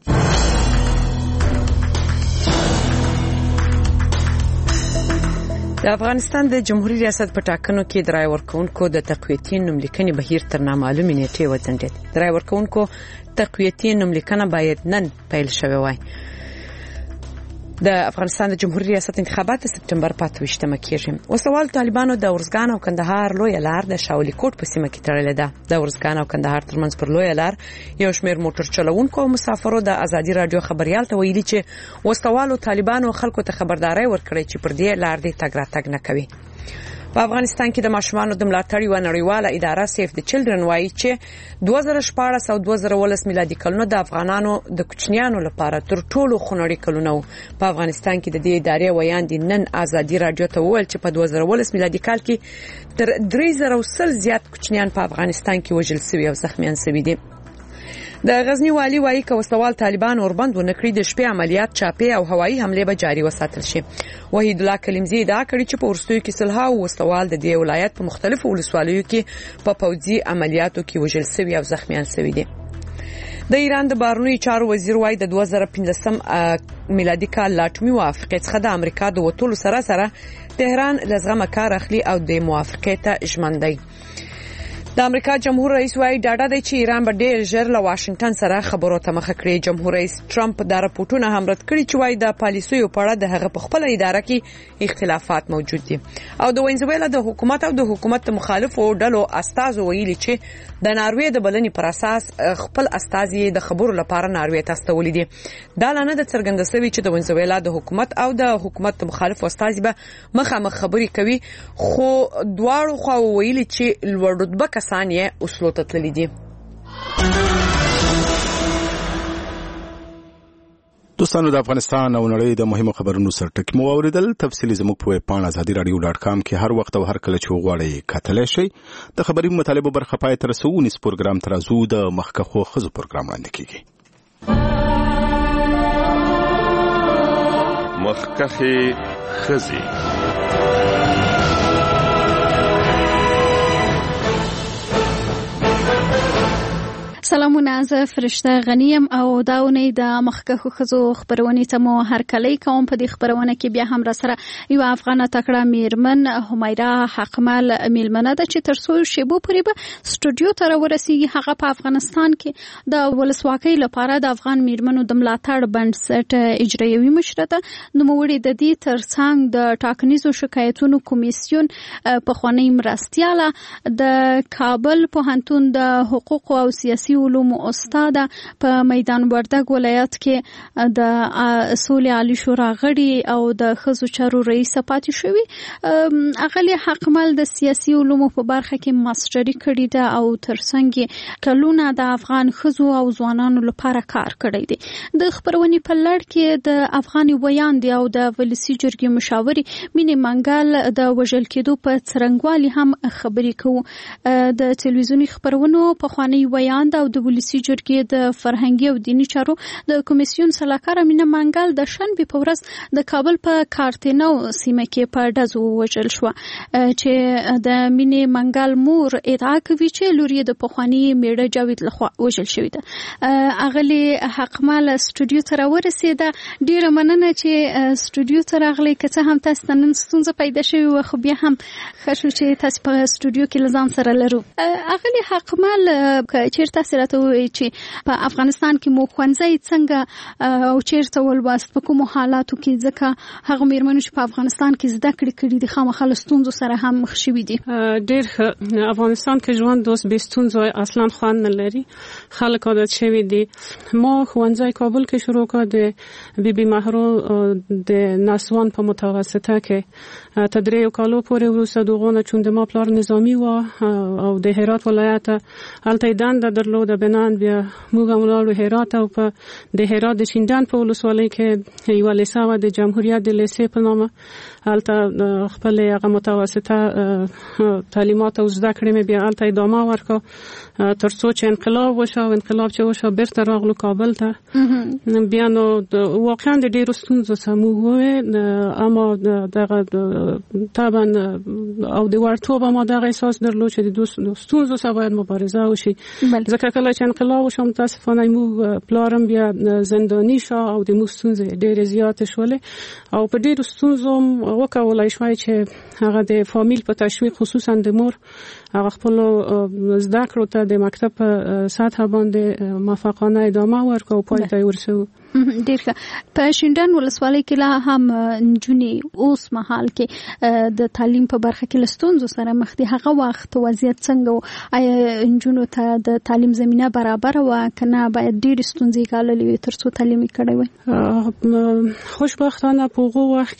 د افغانستان د جمهوریت ریاست په ټاکنو کې د رای ورکونکو د تقویتي نوملیکنې بهیر تر نامعلومې نیټې وځنډېد. د رای ورکونکو تقویتي نوملیکنه باید نن پیل شوې وای. د افغانستان د جمهوریت ریاست انتخابات د سپتمبر په اته ویشتمه کېږي. وسوال طالبانو د ورزګان او کندهار لویه لار د شاولی کوټ په سیمه کې تړلې ده. د ورزګان او کندهار ترمنځ پر لویه لار یو شمېر موټر چلوونکو او مسافرو د ازادي رادیو خبريال ته ویلي چې وسوالو طالبانو خلکو ته خبرداري ورکړي چې پر دې لار دې تګ راتګ نه کوي. په افغانستان کې د ماشومانو د ملاتړ یوه نړیواله اداره سیف د چلډرن وایي چې دوه زره شپاړس او دوه زره اوولس میلادي کلونه د افغانانو د کوچنیانو لپاره تر ټولو خونړي کلونه وو. په افغانستان کې د دې ادارې ویاندې نن ازادي رادیو ته وویل چې په دوه زره اوولس میلادي کال کې تر درې زره او سل زیات کوچنیان په افغانستان کې وژل شوي او زخمیان شوي دي. د غزنی والی وایي که وسوال طالبان اوربند ونکړي د شپې عملیات چاپی او هوایي حمله به جاري وساتل شي. وحید الله کلیمزی ادعا کړې چې په ورستیو کې سلها او وسوال د دې ولایت په مختلفو ولسوالیو کې په پوځي عملیاتو کې وژل شوي او زخمیان شوي دي. د ایران د بهرنیو چارو وزیر وایي د دوه زره پنځلسم میلادي کال لا اټومي موافقې څخه د امریکا د وټولو سره سره تهران له زغمه کار اخلي او د موافقې ته ژمن دی. د امریکا جمهور رئیس وايي ډاډه دی چې ایران به ډېر ژر له واشنگټن سره خبرو ته مخه کړي. جمهور رئیس ټرمپ دا راپورټونه هم رد کړي چې وايي د پالیسیو په اړه د هغه په خپل اداره کې اختلافات موجود دي. او د وینزویلا د حکومت او د حکومت مخالفو ډلو استازو ویلي چې د ناروې د بلنې پر اساس خپل استازي د خبرو لپاره ناروې ته استولي دي. دا لانه د څرګنده شوی چې د وینزویلا د حکومت او د حکومت مخالفو استازي به مخامخ خبري کوي، خو دواړو خوا ویلي چې لوړ رتبه ثانیه اوسلو ته تللی دي. دوستانو د افغانستان او نړۍ د مهمو خبرونو سر ټکي مو اوریدل. تفصیلی زموږ په ویب پاڼه ازادي رادیو ډاټ کام کې هر وخت او هر کله چې وغواړئ کتلی شئ. د خبري مطالبه برخه پای تر رسونیز پروګرام ترازو د مخکخو خزو پروګرام وړاندې کیږي. مخکخه خزي سلامونه، زه فرشته غنیم او داونې د مخکخو خزو خبرونې ته مو هرکلی کوم. په دې خبرونه کې بیا هم را سره یو افغانه تکړه میرمن همیرا حقمل میلمنه ده چې تر څو شیبو پورې به سټوډیو ته راورسیږي. هغه په افغانستان کې د ولسواکۍ لپاره د افغان میرمنو د ملاتړ بنسټ اجرایوي مشره ده. نوموړې د دې ترڅنګ د ټاکنیزو شکایتونو کمیسیون پخوانۍ مرستیاله د کابل پوهنتون د حقوق او سیاسي علومو استاد په میدان وردګ ولایت کې د اصول عالی شورا غړي او د خزو چارو رئیس پاتې شوی. اغلی حقمل د سیاسي علومو په برخه کې ماستري کړې ده او ترڅنګ کلونه د افغان خزو او ځوانانو لپاره کار کړی دی. د خبرونې په لړ کې د افغان ویاندې او د ولسی جرګې مشاوري مینې منګل د وژل کېدو په څرنګوالي هم خبرې کوو. د تلویزیونی خبرونو په خوانی ویاند او او د ولسی جرګې د فرهنګي او دینی چارو د کمیسیون سلاکار امینه منګل د شنبه په ورځ د کابل په کارتینو سیمه کې په ډزو وژل شو چې د مینې منګل مور ادعا کوي چې لوري د پخوانی میړه جاوید لخوا وژل شوی ده. اغلی حقمال استودیو ته راورسېده. ډیره مننه چې استودیو ته راغلی. که څه هم تاسو نن ستونزه پیدا شوی و خو بیا هم خښو چې تاسو په استودیو کې لزان سره لرو. اغلی حقمال چې تاسو راته وایي چې په افغانستان کې مو خوانځي څنګه او چیرته ولواست په کوم حالاتو کې ځکه هغه میرمنو چې په افغانستان کې زده کړې کړې دي خامخا ستونزو سره هم مخ شوي دي. ډېر افغانستان کې ژوند اوس بې ستونزو اصلا خوند نه لري. خلک عادت شوي دي. ما ښوونځی کابل کې شروع کړ د بی بی مهرو د نسوان په متوسطه کې تر دریو کالو پورې وروسته دغونه چون د ما پلار نظامی و او د هرات ولایت هلته دنده درلوده بنان بیا موږ هم ولاړو هرات او په د هرات د شیندان په ولسوالۍ کې یوه لیسه وه د جمهوریت د لیسې په نامه. هلته خپل هغه متوسطه تعلیمات او زده کړې مې بیا هلته ادامه ورکړه تر څو چې انقلاب وشو او انقلاب چې وشو بیرته راغلو کابل ته. بیا نو واقعا د ډېرو ستونزو سمو وې اما دغه طبعا او د وړتوب ما دغه احساس درلود چې د ستونزو سره باید مبارزه وشي. ځکه کله چې انقلاب وشو متاسفانه موږ پلارم بیا زنداني شو او د موږ ستونزې ډېرې زیاتې شولې او په ډېرو ستونزو وکولای شوای چې هغه د فامیل په تشویق خصوصا د مور هغه خپل زده کړو ته د مکتب په سطح باندې موفقانه ادامه ورکړو او پای ته ورسو. ډیر ښه. په شیندان ولسوالۍ کې لا هم نجونې اوس مهال کې د تعلیم په برخه کې له ستونزو سره مخ دي. هغه وخت وضعیت څنګه و؟ آیا نجونو ته د تعلیم زمینه برابر وه که نه باید ډېرې ستونزې ګاللې وي تر څو تعلیم یې کړی وی؟ خوشبختانه په هغو وخت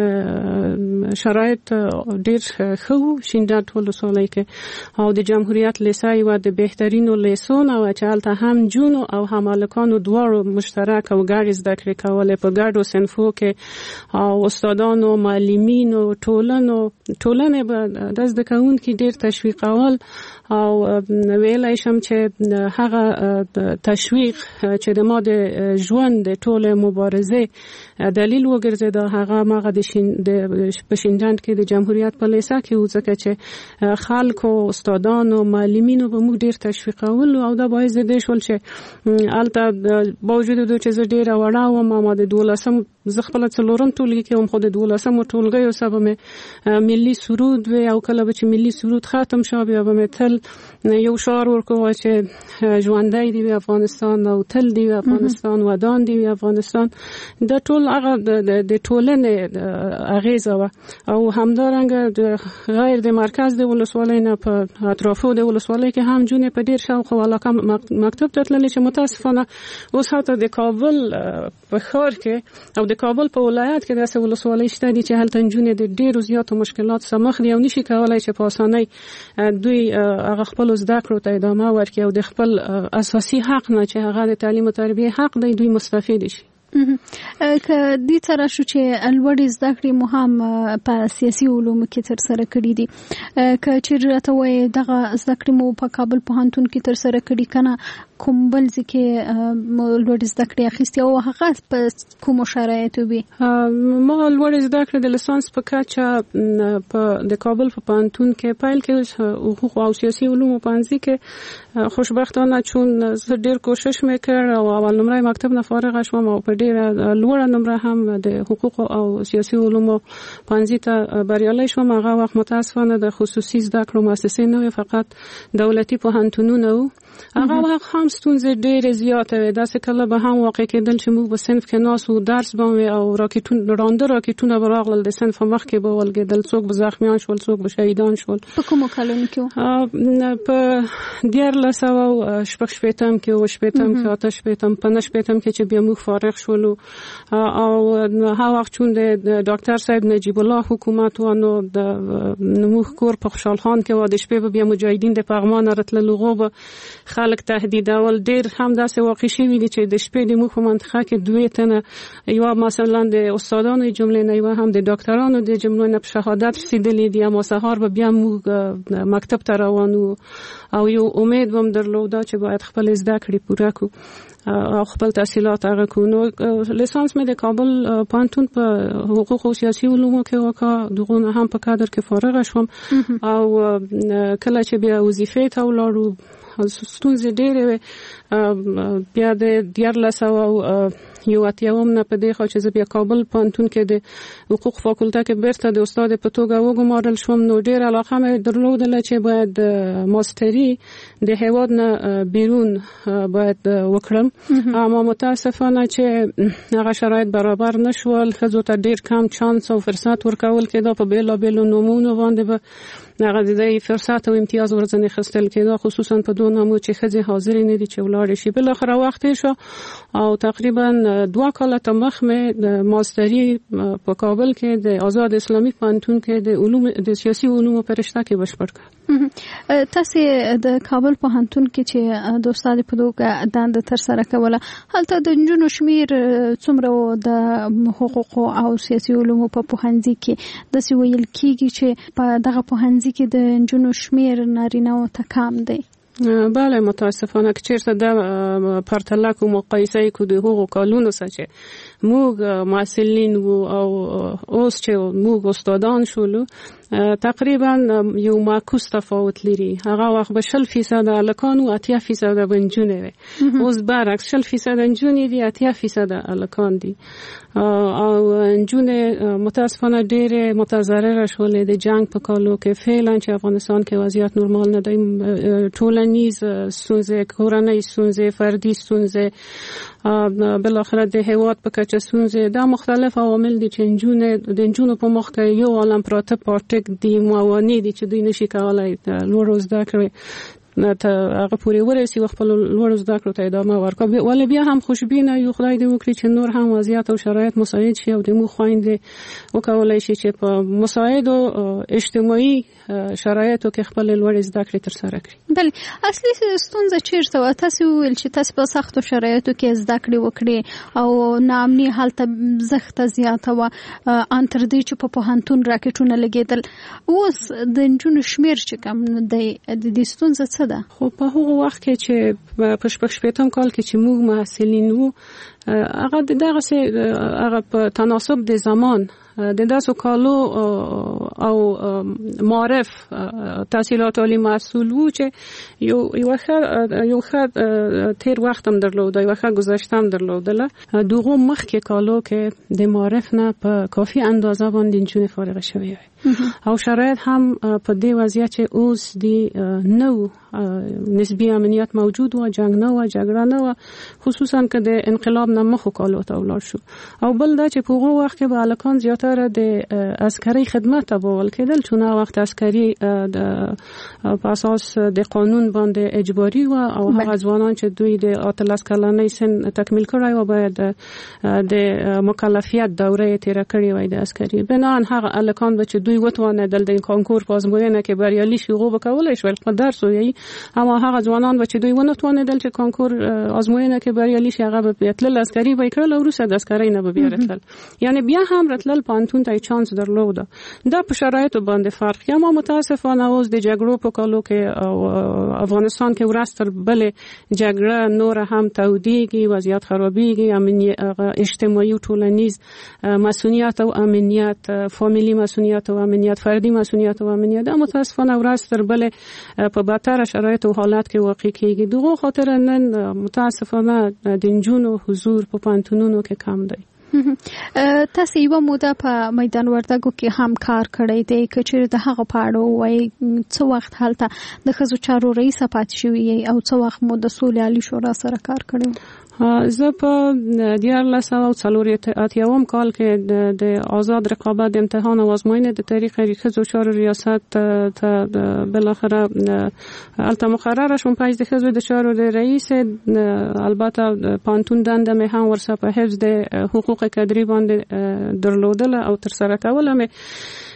کې شرایط ډېر ښه وو شیندان ولسوالۍ کې او د جمهوریت لیسه یوه د بهترینو لیسو نه وه چې هلته هم نجونو او هم هلکانو دواړو مشترک او ګډې زده کړې کولې په ګډو صنفو کې او استادانو معلمینو ټولنو ټولنې به د زده کوونکي ډېر تشویقول او ویلی شم چې هغه تشویق چې د ما د ژوند د ټولې مبارزې دلیل وګرځېده هغه مغه د په شیندان کې د جمهوریت په لیسه کې و ځکه چې خلکو استادانو معلمینو به موږ ډېر تشویقول او دا باعث د دې شول چې هلته باوجود د چې زه ډېره وړه وم ما د دولسم زه خپله څلورم ټولګي کې وم خو د دولسمو ټولګیو سره به مې ملي سرود وی او کله به چې ملي سرود ختم شو بیا به مې تل یو شعار ورکوه چې ژوندی دی وي افغانستان او تل دی وي افغانستان ودان دی وي افغانستان. دا ټول هغه د ټولنې اغیزه وه او همدارنګه غیر د مرکز د ولسوالۍ نه په اطرافو د ولسوالۍ کې هم جونې په ډېر شوق او علاقه مکتب ته تللې چې متاسفانه اوس حتی د کابل په ښار کې او د کابل په ولایت کې داسې ولسوالۍ شته دي چې هلته نجونې د ډېرو زیاتو مشکلاتو سره مخ دي او نشي کولی چې په اسانۍ دوی هغه خپلو زده کړو ته ادامه ورکړي او د خپل اساسي حق نه چې هغه د تعلیم او تربیې حق دی دوی مستفید شي. که دې سره شو چې لوړې زده کړې مو هم په سیاسي علومو کې ترسره کړي دي که چېرې راته وایې دغه زده کړې مو په کابل پوهنتون کې ترسره کړي که نه کوم بل ځای کې لوړې زده کړې اخیستې او هغه په کومو شرایطو وي؟ ما لوړې زده کړې د لیسانس په کچه په د کابل په پوهنتون کې پیل کې حقوق او سیاسي علومو پوهنځي کې خوشبختانه چون زه ډېر کوشش مې کړ او اول نمره مکتب نه فارغه شوم او په ډېره لوړه نمره هم د حقوق او سیاسي علومو پوهنځي ته بریالی شوم. هغه وخت متاسفانه د خصوصي زده کړو مؤسسې نه وې فقط دولتي پوهنتونونه وو. هغه وخت هم ستونزې ډېرې زیاتې وې داسې کله به هم واقع کېدل چې موږ په صنف کې ناست وو درس به وي او راکټونه ړانده راکټونه به راغلل د صنف مخ کې به ولګېدل څوک به زخمیان شول څوک به شهیدان شول. په کومو کلونو کې وو؟ په دیارلس سوه شپږ شپېتم کې اوه شپېتم کې اته شپېتم په نهه شپېتم کې چې بیا موږ فارغ شولو او هغه وخت چون د ډاکټر صاحب نجیب الله حکومت و نو د موږ کور په خوشحال خان کې و د شپې به بیا مجاهدین د پغمان راتلل هغو به خلک تهدیدول ډول ډیر هم داسې واقع شوي دي چې د شپې د موږ په منطقه کې دوی تنه یو مثلا د استادانو جملې نه یو هم د ډاکټرانو د جملې نه په شهادت رسیدلې دي، اما سهار به بیا موږ مکتب ته روانو او یو امید هم درلوده چې باید خپل زده کړې پوره کړو او خپل تحصیلات هغه کو. نو لیسانس مې د کابل پوهنتون په حقوق او سیاسي علومو کې وکړ، دغه هم په کادر کې فارغ شوم او کله چې بیا وظیفې ته ولاړو ستونزې ډېرې وې. بیا د دیارلس سوه یو اتیاوم نه په دې خوا چې زه بیا کابل پوهنتون کې د حقوق فاکولته کې بیرته د استاد په توګه وګمارل شوم. نو ډېر علاقه مې درلودله چې باید ماستري د هېواد نه بیرون باید وکړم، اما متاسفانه چې هغه شرایط برابر نه شول. ښځو ته ډېر کم چانس او فرصت ورکول کېده، په بېلابېلو نومونو باندې به هغه د دې فرصت او امتیاز ورځنې خستل کېده، خصوصا په دوه نامو چې ښځې حاضرې نه دي چې ولاړې شي. بالاخره وخت تېر شو او تقریبا دوه کاله ته مخ مې د ماستري په کابل کې د آزاد اسلامي پوهنتون کې د علوم د سیاسي علومو په رشته کې بشپړ کړ. تاسو د کابل پوهنتون کې چې د استاد په توګه دنده تر سره کوله، هلته د نجونو شمیر څومره د حقوق او سیاسي علومو په پوهنځي کې د سی ویل کېږي چې په دغه پوهنځي کې د نجونو شمیر نارینه او ته کم دی؟ بله متاسفانه که چیرته د پرتله کو مقایسه کو د هغو کالونو سره چې موږ محصلین وو او اوس چې موږ استادان شولو تقریبا یو معکوس تفاوت لري. هغه وخت به شل فیصد الکان او اتیا فیصد بنجونه وي، اوس برعکس شل فیصد انجونې دي، اتیا فیصد الکان دي او انجونه متاسفانه ډېر متضرر شول د جنگ په کالو کې. فعلا چې افغانستان کې وضعیت نورمال نه دی، ټولنیز ستونزې، کورنۍ ستونزې، فردي ستونزې، بالاخره د هیواد په کچه ستونزې، دا مختلف عوامل دي چې انجونه د انجونو په مخ کې یو عالم پراته پارټک دی موانع دي چې دوی نشي کولای لوړ زده کړي ته هغه پورې ورسي او خپل لوړ زده کړو ته ادامه ورکړي. ولې بیا هم خوشبینه یو خدای دې وکړي چې نور هم وضعیت او شرایط مساعد شي او د مو خويندې وکولای شي چې په مساعد او اجتماعي شرایطو کې خپل لوړ زده کړې تر سره کړي. بله اصلي ستونزه چیرته و؟ تاسو ویل چې تاسو په سختو شرایطو کې زده کړې وکړې او ناامني حالت زخته زیاته و ان تر دې چې په پوهنتون راکټونه لګېدل. اوس د نجونو شمیر چې کم دی، د دې ستونزه څه ده؟ خو په هغه وخت کې چې په شپږ شپېتم کال کې چې موږ محصلین وو، هغه دغه څه هغه په تناسب د زمان د داسو کالو او معرف تحصیلات عالی محصول وو چې یو یو ښه یو ښه تیر وخت هم درلود، یو ښه گذشته هم درلودله. دغه مخکې کالو کې د معرف نه په کافي اندازه باندې نجونې فارغ شوې وي او شرایط هم په دې وضعیت چې اوس دی نو نسبی امنیت موجود و، جنگ نه و، جګړه نه و، خصوصا که د انقلاب نه مخکې کالو ته ولاړ شو. او بل دا چې په هغه وخت کې به الکان زیاتره د عسکري خدمت ته بوول کېدل، چون هغه وخت عسکري په اساس د قانون باندې اجباري و او هغه ځوانان چې دوی د اتلس کلنۍ سن تکمیل کړی و باید د مکلفیت دوره تیر کړی وای د عسکري. بنان هغه الکان به چې دوی وتوانېدل د کانکور په ازموینه کې بریالي شي هغه وکولای شول په درس وي، اما هغه ځوانان به چې دوی ونه توانېدل چې کانکور ازموینه کې بریالي شي هغه به تل عسکري به کړل او وروسته د عسکري نه به بیا راتلل، یعنی بیا هم راتلل پانتون ته چانس درلوده. دا په شرایطو باندې فرق یا ما متاسفانه اوس د جګړو په کالو کې او افغانستان کې ورستر بل جګړه نور هم تودیږي، وضعیت خرابېږي، امنیت اجتماعي او ټولنیز مسؤلیت او امنیت، فامیلی مسؤلیت او امنیت، فردي مسؤلیت او امنیت، دا متاسفانه ورستر بل په بدتر شرایط او حالات کې واقع کیږي. دغه خاطر نن متاسفانه د نجونو حضور په پانتونونو کې کم دی. تاسو یو موده په میدان وردګو کې هم کار کړی دی، که چیرې د هغه په اړه وایي څه وخت هلته د ښځو چارو رئیس پاتې شوی او څه وخت مو د سولې عالي شورا سره کار کړی؟ زه په دیارلس سوه څلور اتیاوم کال کې د آزاد رقابت امتحان او ازموینې د طریق ښځو چارو ریاست ته بالاخره البته مقرره شوم پس د ښځو د چارو د رئیس. البته پانتون دنده مې هم ورسره په حفظ د حقوق کدري باندې درلودله او تر سره کوله مې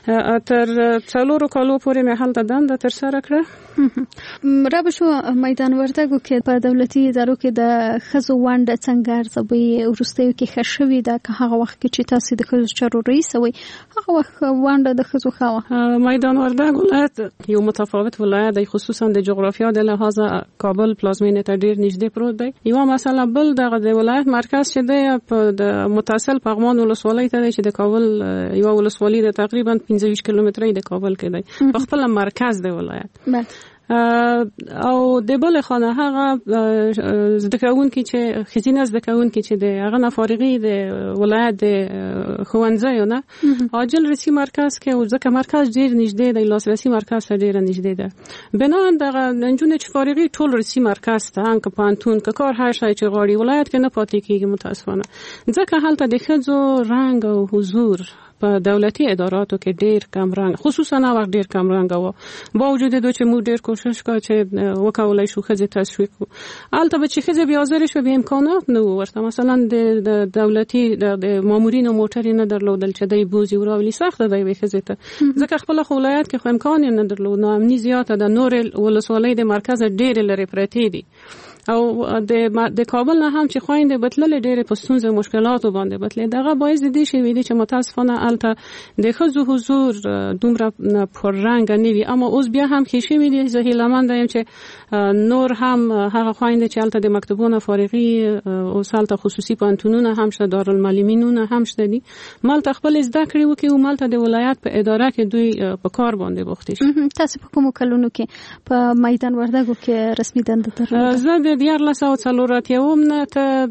تر څلورو کالو پورې مې هلته دنده ترسره کړه. را به شو میدان وردګو کې په دولتي ادارو کې د ښځو ونډه څنګه ارزوي؟ وروستیو کې ښه شوې ده که هغه وخت کې چې تاسې د ښځو چارو رئیس وئ هغه وخت ونډه د ښځو ښه وه؟ میدان وردګ ولایت یو متفاوت ولایت دی، خصوصا د جغرافیا د لحاظه کابل پلازمینې ته ډېر نږدې پروت دی. یوه مسله بل دغه د ولایت مرکز چې دی په د متصل پغمان ولسوالۍ ته دی چې د کابل یوه ولسوالي د تقریبا پنځه ویشت کیلومترۍ د کابل کې دی، په خپل مرکز د ولایت. او د بل خانه هغه زده کوونکي چې ښځینه زده کوونکي چې د هغه نه فارغي د ولایت د ښوونځیو نه عاجل رسي مرکز کې او ځکه مرکز ډېر نږدې دی، لاسرسي مرکز ته ډېره نږدې ده. بنان دغه نجونې چې فارغي ټول رسي مرکز ته هم که پوهنتون که کار هر شی چې غواړي ولایت کې نه پاتې کېږي متاسفانه، ځکه هلته د ښځو رنګ او حضور په دولتي اداراتو کې ډېر کم رنګ، خصوصا هغه وخت ډېر کم رنګ و. با وجود دو چې موږ ډېر کوشش کوو چې وکولای شو ښځې تشویق کړو. هلته به چې ښځې بې حاضرې شوې به امکانات نه وو ورته، مثلا د دولتي د مامورینو موټرې نه درلودل چې دی بوځي وراولي، سخته دی یوې ښځې ته، ځکه خپله خو ولایت کې خو امکان یې نه درلود، ناامني زیاته ده، نورې ولسوالۍ د مرکزه ډېرې لرې پرتې دي. او د د کابل نه هم چې خويندې بتللې ډېرې په ستونزو مشکلاتو باندې بتلې، دغه باعث دي شوی دی چې متاسفانه الته د ښځو حضور دومره پررنګ نه وي. اما اوس بیا هم ښه شوی دی، زه هیلهمند یم چې نور هم هغه خويندې چې الته د مکتبونو فارغي او سالته خصوصي پوهنتونونه هم شته، دارالمعلمینونه هم شته دي، مالته خپل زده کړې وکړي او مالته د ولایت په اداره کې دوی په کار باندې بوخت شي. تاسو په کوم کلونو کې په میدان وردګو کې رسمي دنده درلوده؟ د دیارلس سوه څلور اتیاوم نه ته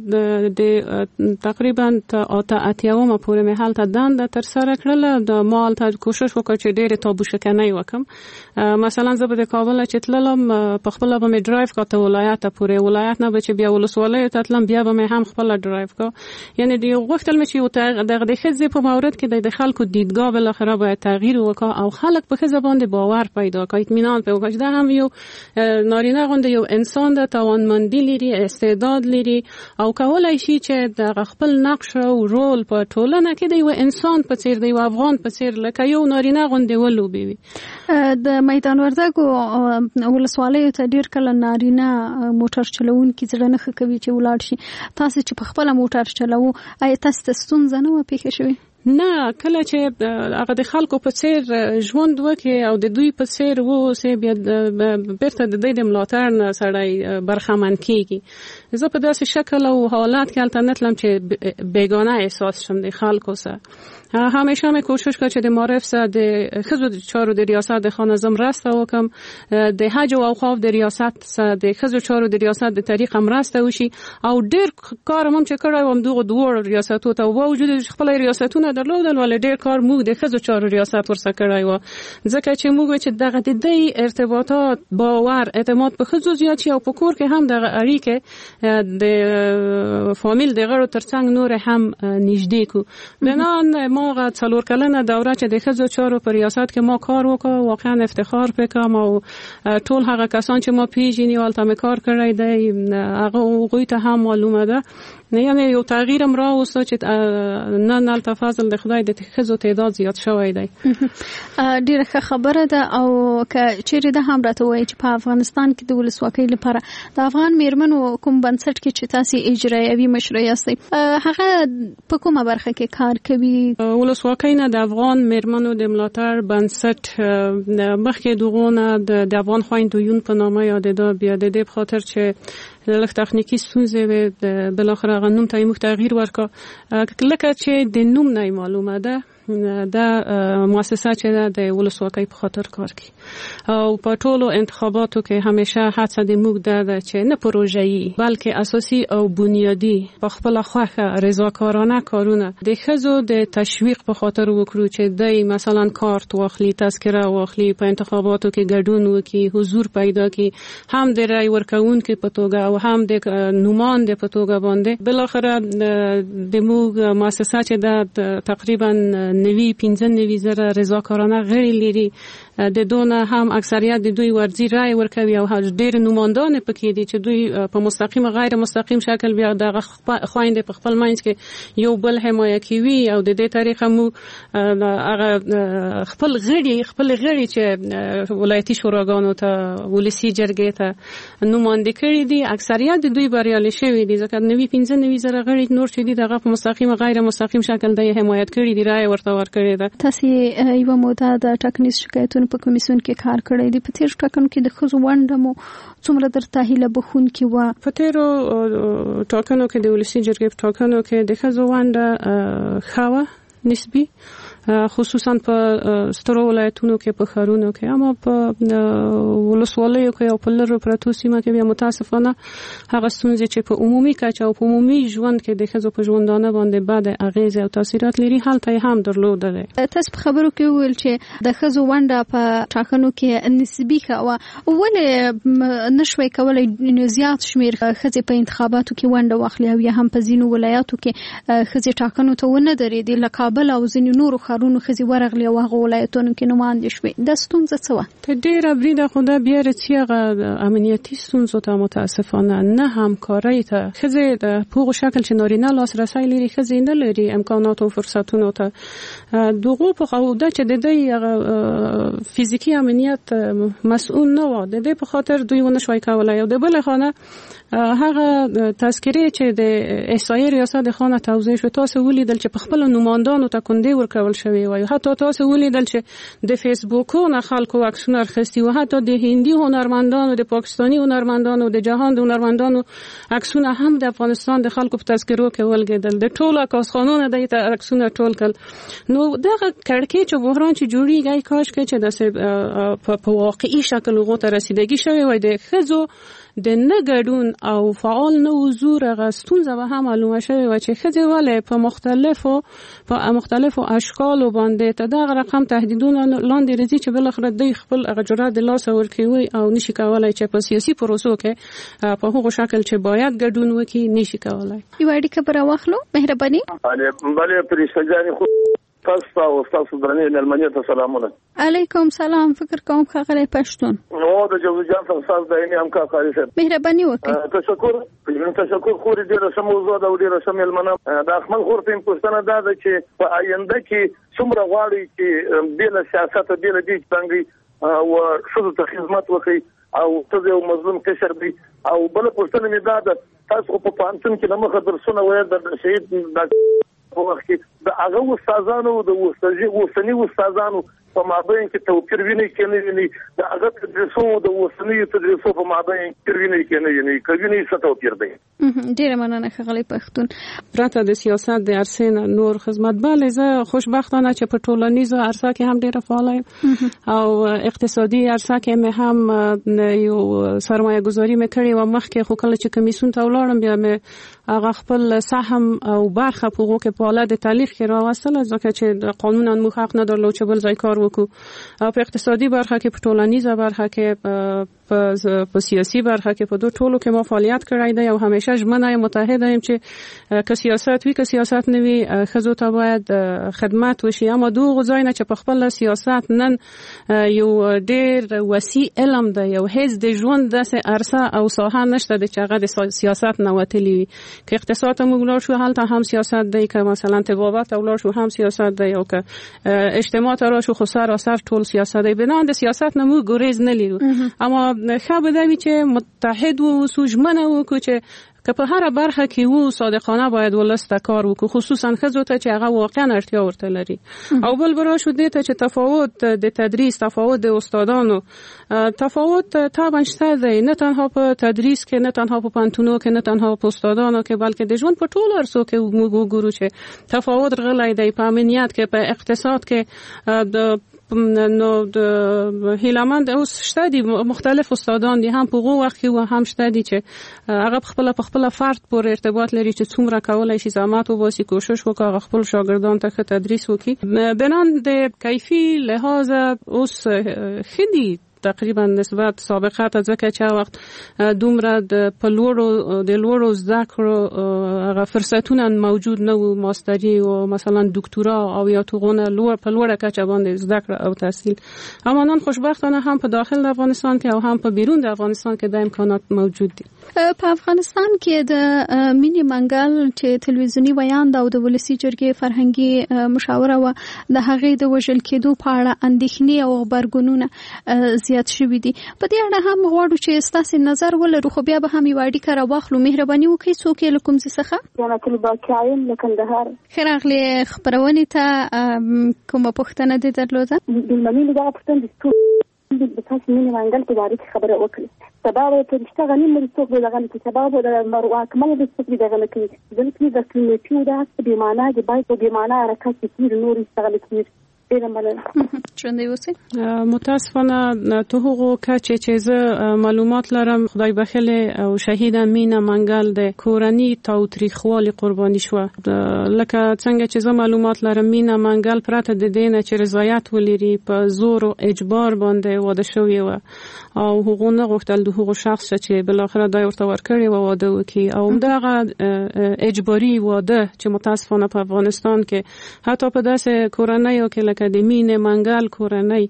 د تقریبا اته اتیاومه پورې مې هلته دنده ترسره کړله. د ما هلته کوشش وکړ چې ډېرې تابو شکنۍ وکړم. مثلا زه به د کابله چې تللم په خپله به مې ډرایو کا ته ولایت پورې، ولایت نه به چې بیا ولسوالیو ته تلم بیا به مې هم خپله ډرایو کا. یعنې غوښتل مې چې دغه د ښځې په مورد کې د خلکو دیدګاه بالاخره باید تغییر وکړي او خلک په ښځه باندې باور پیدا کړي، اطمینان پیدا کړي. دا هم یو نارینه غوندې یو انسان ده، توانمندي لري، استعداد لري او کولای شي چې د خپل نقش او رول په ټولنه کې د یو انسان په څیر د یو افغان په څیر لکه یو نارینه غوندې ولوبوي. د میدان وردګو ولسوالیو ته ډېر کله نارینه موټر چلوونکي زړه نه ښه کوي چې ولاړ شي. تاسو چې په خپله موټر چلوو آیا تاسو ته ستونزه نه وه پیښه شوې؟ نه، کله چې هغه د خلکو په څیر ژوند وکړي او د دوی په څیر واوسي بیا بیرته د دوی د ملاتړ نه سړی برخمن کېږي. زه په داسې شکل او حالت کې هلته نه تلم چې بیګانه احساس شم د خلکو سره. همیشه مې کوشش کړ چې د معرف سره د ښځو د چارو د ریاست د خانظم مرسته وکړم، د حج او اوقاف د ریاست سره د ښځو چارو د ریاست د طریقه مرسته وشي او ډېر کار هم چې کړی وم دغه دواړو ریاستو ته. با وجود خپل ریاستونه درلودل ولې ډېر کار موږ د ښځو چارو ریاست ورسره کړی و، ځکه چې موږ چې دغه د دې ارتباطات باور اعتماد په ښځو زیات شي او په کور کې هم دغه اړیکې د فامیل د غړو ترڅنګ نور هم نږدې کو. بنان ما څلور کلنه دوره چې د ښځو چارو په ریاست کې ما کار وکړ، واقعا افتخار وکړم او ټول هغه کسان چې ما پیژني او هلته مې کار کړی دی هغه هغوی ته هم معلومه ده. یعنې یو تغییر هم راوسته چې نن هلته فضل د خدای د ښځو تعداد زیات شوی دی. ډېره ښه خبره ده. او که چیرې ده هم راته وایي چې په افغانستان کې د ولسواکۍ لپاره د افغان میرمنو کوم بنسټ کې چې تاسې اجرایوي مشره یاستئ هغه په کومه برخه کې کار کوي؟ ولسواکۍ نه د افغان میرمنو د ملاتړ بنسټ مخکې دغو نه د افغان خویندو یون په نامه یادېده، بیا د دې په خاطر چې لږ تخنیکي ستونزې وې بالاخره هغه نوم ته یې موږ تغییر ورکړه. لکه چې د نوم نه معلومه ده دا مؤسسه چې ده د ولسواکۍ په خاطر کار کوي او په ټولو انتخاباتو کې همیشه هڅه د موږ ده چې نه پروژه‌ای بلکې اساسي او بنیادی په خپله خوښه رضاکارانه کارونه د ښځو د تشویق په خاطر وکړو چې دوی مثلا کارت واخلي، تذکره واخلي، په انتخاباتو کې ګډون وکړي، حضور پیدا کړي، هم د رای ورکوونکي په توګه او هم د نوماند په توګه باندې. بالاخره د موږ مؤسسه چې ده تقریبا نوي پنځه نوي زره رضاکارانه غړي لري. د دونه هم اکثریت د دوی ورزي رای ورکوي او ډېر نوماندان پکې دي چې دوی په مستقیم غیر مستقیم شکل بیا د خويندې په خپل منځ کې یو بل حمایه کوي او د دې طریقه مو هغه خپل غړي خپل غړي چې ولایتي شوراګانو ته ولسی جرګې ته نوماندې کړي دي اکثریت د دوی بریالي شوي دي ځکه نوي پنځه نوي زره غړي نور چې دي دغه په مستقیم غیر مستقیم شکل د حمایت کړي دي رای ورته ورکړي ده. تاسو یو موده د ټاکنیز شکایتونو په کمیسیون کې کار کړی دی. په تیر ټاکنو کې د ښځو ونډه مو څومره درته هیله بخونکې وه؟ په تیرو ټاکنو کې د ولسي جرګې په ټاکنو کې د ښځو ونډه ښه وه نسبي، خصوصا په سترو ولایتونو کې په ښارونو کې، اما په ولسوالیو کې او په لرو پرتو سیمه کې بیا متاسفانه هغه ستونزې چې په عمومي کچه او په عمومي ژوند کې د ښځو په ژوندانه باندې بد اغیز او تاثیرات لري هلته هم درلودل. تاسو په خبرو کې ویل چې د ښځو ونډه په ټاکنو کې نسبي ښه وه، ولې نشوي کولای زیات شمیر ښځې په انتخاباتو کې ونډه واخلي او یا هم په ځینو ولایاتو کې ښځې ټاکنو ته ونه درېدې؟ لکه کابل او ځینو نورو ښارونو ښځې ورغلې او هغه ولایتونو کې نوماندې شوې. دا ستونزه څه وه؟ ته ډېره بریده خو دا بیا رسي هغه امنیتي ستونزو ته متاسفانه نه همکارۍ ته. ښځې د هغو شکل چې نارینه لاسرسی لري ښځې نه لري امکاناتو او فرصتونو ته. دغو په خاوده چې د دې فزیکي امنیت مسؤل نه و، د دې په خاطر دوی ونه شوی کولای. او د بل خانه هغه تذکرې چې د احصایې ریاست خانه توضیح شو، تاسو ولیدل چې په خپل نوماندانو ته کندې ورکول شوی و، حتی تاسو ولیدل چې د فیسبوکونو خلکو عکسونه اخیستي و، حتی د هندي هنرمندانو، د پاکستاني هنرمندانو، د جهان د هنرمندانو عکسونه هم د افغانستان د خلکو په تذکرو کې ولګیدل. د ټولو کاسخانونو د عکسونه ټول کړل. نو دغه کړکېچ او بحران چې جوړیږي کاش کې چې د په واقعي شکل وغوته رسیدګي شوی وای. د ښځو د نه ګډون او فعال نه حضور غستونزه به هم معلومه شوی و چې ښځې ولې په مختلفو په مختلفو اشکالو باندې ته دغه رقم تهدیدونه لاندې راځي چې بالاخره دوی خپل هغه جرأت د لاسه ورکوي او نشي کولای چې په سیاسي پروسو کې په هغو شکل چې باید ګډون وکړي نشي کولای. یو اړیکه پر واخلو مهرباني. بله پرېښځانې خو تاسو او تاسو درنې ملمنې ته سلامونه. علیکم سلام. فکر کوم خغلی پښتون نو د جوزجان څخه تاسو دایمي همکار خاري شه. مهرباني وکړئ. تشکر. تشکر خو دې ډېر سم موضوع دا ډېر سم ملمنه. د احمد خور ته پوښتنه ده چې په آینده کې څومره غواړي چې بل سیاست بل دې څنګه او شذو ته خدمت وکړي او ته یو مظلوم کشر دی. او بل پوښتنه مې ده تاسو په پانتون کې نمخ درسونه وایي د شهید په وخت کې د هغه استادانو د اوسنی استادانو په مابین کې توپیر ویني کې نه ویني د هغه تدریسو د اوسنی تدریسو په مابین کې ویني کې نه ویني کوي څه توپیر دی. ډیره مننه خغلی پښتون. پرته د سیاست د عرصې نور خدمت بله زه خوشبختانه چې په ټولنیزو عرصه کې هم ډیره فعال یم او اقتصادي عرصه کې مې هم یو سرمایه گذاري مې کړې و. مخکې خو کله چې کمیسیون ته ولاړم بیا مې هغه خپل سهم او برخه په هغو کې په حالت د تعلیق کې راوستله ځکه چې قانونا مو حق نه درلود چې بل ځای کار وکړو. په اقتصادي برخه کې، په ټولنیزه برخه کې، په سیاسي برخه کې، په دوه ټولو کې ما فعالیت کړی دی او همیشه ژمنه یم متحده یم چې که سیاست وي که سیاست نه وي ښځو ته باید خدمت وشي. اما دغه ځای نه چې په خپل سیاست نن یو ډېر وسیع علم دی، یو هیڅ د ژوند داسې عرصه او ساحه نشته چې هغه د سیاست نه وتلی وي. که اقتصاد ته موږ ولاړ شو هلته هم سیاست دی، که مثلا طبابت ته ولاړ شو هم سیاست دی، او که اجتماع ته راشو خو سراسر ټول سیاست دی. بنا د سیاست نه موږ ګریز نه لرو. اما ښه به دا وي چې متحد واوسو، ژمنه وکړو چې که په هر برخه کې وو صادقانه باید ولسته کار وکړو، خصوصا ښځو ته چې هغه واقعا اړتیا ورته لري. او بل برا شو دې ته چې تفاوت د تدریس، تفاوت د استادانو، تفاوت طبعا شته دی، نه تنها په تدریس کې، نه تنها په پوهنتونو کې، نه تنها په استادانو کې، بلکې د ژوند په ټولو عرصو کې موږ وګورو چې تفاوت راغلی دی. په امنیت کې، په اقتصاد کې، د نو د هیلمند اوس شته دي مختلف استادان دي هم په هغه وخت کې و هم شته دي چې هغه خپل په خپل فرد پورې ارتباط لري چې څومره کولای شي زحمت وباسي، کوشش وکړي خپل شاګردان ته ښه تدریس وکړي. بنان د کیفي لحاظ اوس خدي تقریبا نسبت سابقه ته ځکه چې وخت دومره د پلوړو د لوړو زده کړو هغه فرصتونه موجود نه وو، ماستری او مثلا دکترا او یا توغونه لوړ په لوړه کچه باندې زده کړه او تحصیل. اما نن خوشبختانه هم په داخل د افغانستان کې او هم په بیرون د افغانستان کې د امکانات موجود دي. په افغانستان کې د مینې منګل چې تلویزیونی ویاند او د ولسی جرګې فرهنګي مشاوره و د هغې د وژل کېدو په اړه اندېښنې او خبرګونونه زیات شوي دي. په دې اړه هم غواړو چې ستاسو نظر ولرو، خو بیا به هم یو اړیکه راواخلو. مهرباني وکړئ، څوک یې له کوم ځای څخه؟ جنت الباقیین له کندهار. ښه راغلې. خپرونې ته کومه پوښتنه دې درلوده؟ د منلو دغه پوښتنه د ستونزې د تاسو مینې منګل په باره کې خبره وکړئ. سبا به په رښتیا غني مې څوک به دغه کې سبا به د واکمنو د څوک دغه نه کوي. ځکه د کلیټیو د هڅې بې معنا د باید په بې معنا حرکت کېږي، نور یې څه ژوندی اوسئ. متاسفانه تو هغو کچې چې زه معلومات لرم، خدای بخیل او شهید مینه منګل د کورنی تاوتریخوالي قرباني شوه. لکه څنګه چې زه معلومات لرم، مینه منګل پرته د دې نه چې رضایت ولري په زور او اجبار باندې واده شوې وه او هغو نه غوښتل د هغو شخص چې بالاخره دا ورته ورکړی و واده وکړي. او دغه اجباري واده چې متاسفانه په افغانستان کې حتی په داسې کورنیو کې لکه د مینې منګل کورنۍ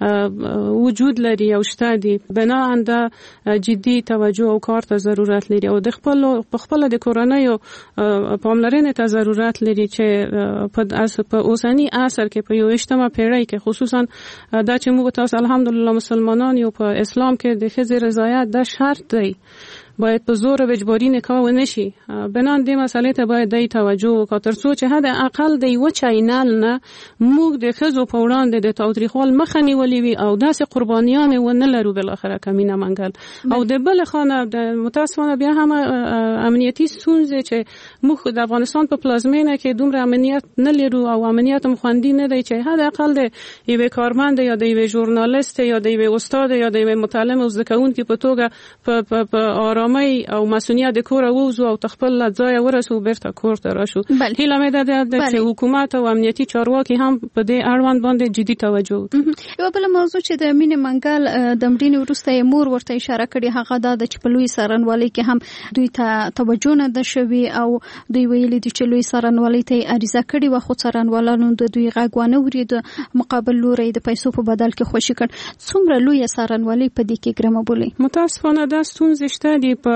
وجود لري او شته دي، بناهن د جدي توجه او کار ته ضرورت لري او د خپل په خپل د کورنیو پاملرنې ته ضرورت لري چې په اوسنی عصر کې په یویشتمه پیړۍ کې خصوصا دا چې موږ تاسو الحمدلله مسلمانان یو په اسلام کې د ښځې رضایت د شرط دی، باید په زور او اجباري نکاح ونشي. بنان دې مسلې ته باید د توجه وکړو تر څو چې حد اقل د یو چینل نه موږ د ښځو په وړاندې د تاوتریخوال مخه نیولې وي او داسې قربانیان ونه لرو بالاخره کمینه منګل. او د بل خانه د متاسفانه بیا هم امنیتي ستونزې چې موږ د افغانستان په پلازمینه کې دومره امنیت نه لرو او امنیت هم خوندي نه دی چې حد اقل د یوې کارمند یا د یوې ژورنالیست یا د یوې استاد یا د یوې متعلم او زده کوونکي په توګه په آرامۍ او مسؤلیت د کور ووزو او تخپل ځای ورسو بیرته کور ته راشو. هیله مې ده چې حکومت او امنیتي چارواکي هم په دې اړوند باندې جدي توجه وکړي. یو بل موضوع چې د مینې منګل د مړینې وروسته مور ورته اشاره کړې هغه دا ده چې په لوی څارنوالۍ کې هم دوی ته توجه نه ده شوې او دوی ویلي دي چې لوی څارنوالۍ ته عریضه کړې وه خو څارنوالانو د دوی غږ ونه اورېد، مقابل لوری د پیسو په بدل کې خوشي کړ. څومره لویه څارنوالۍ په دې کې ګرمه بولي؟ متاسفانه دا ستونزې شته دي په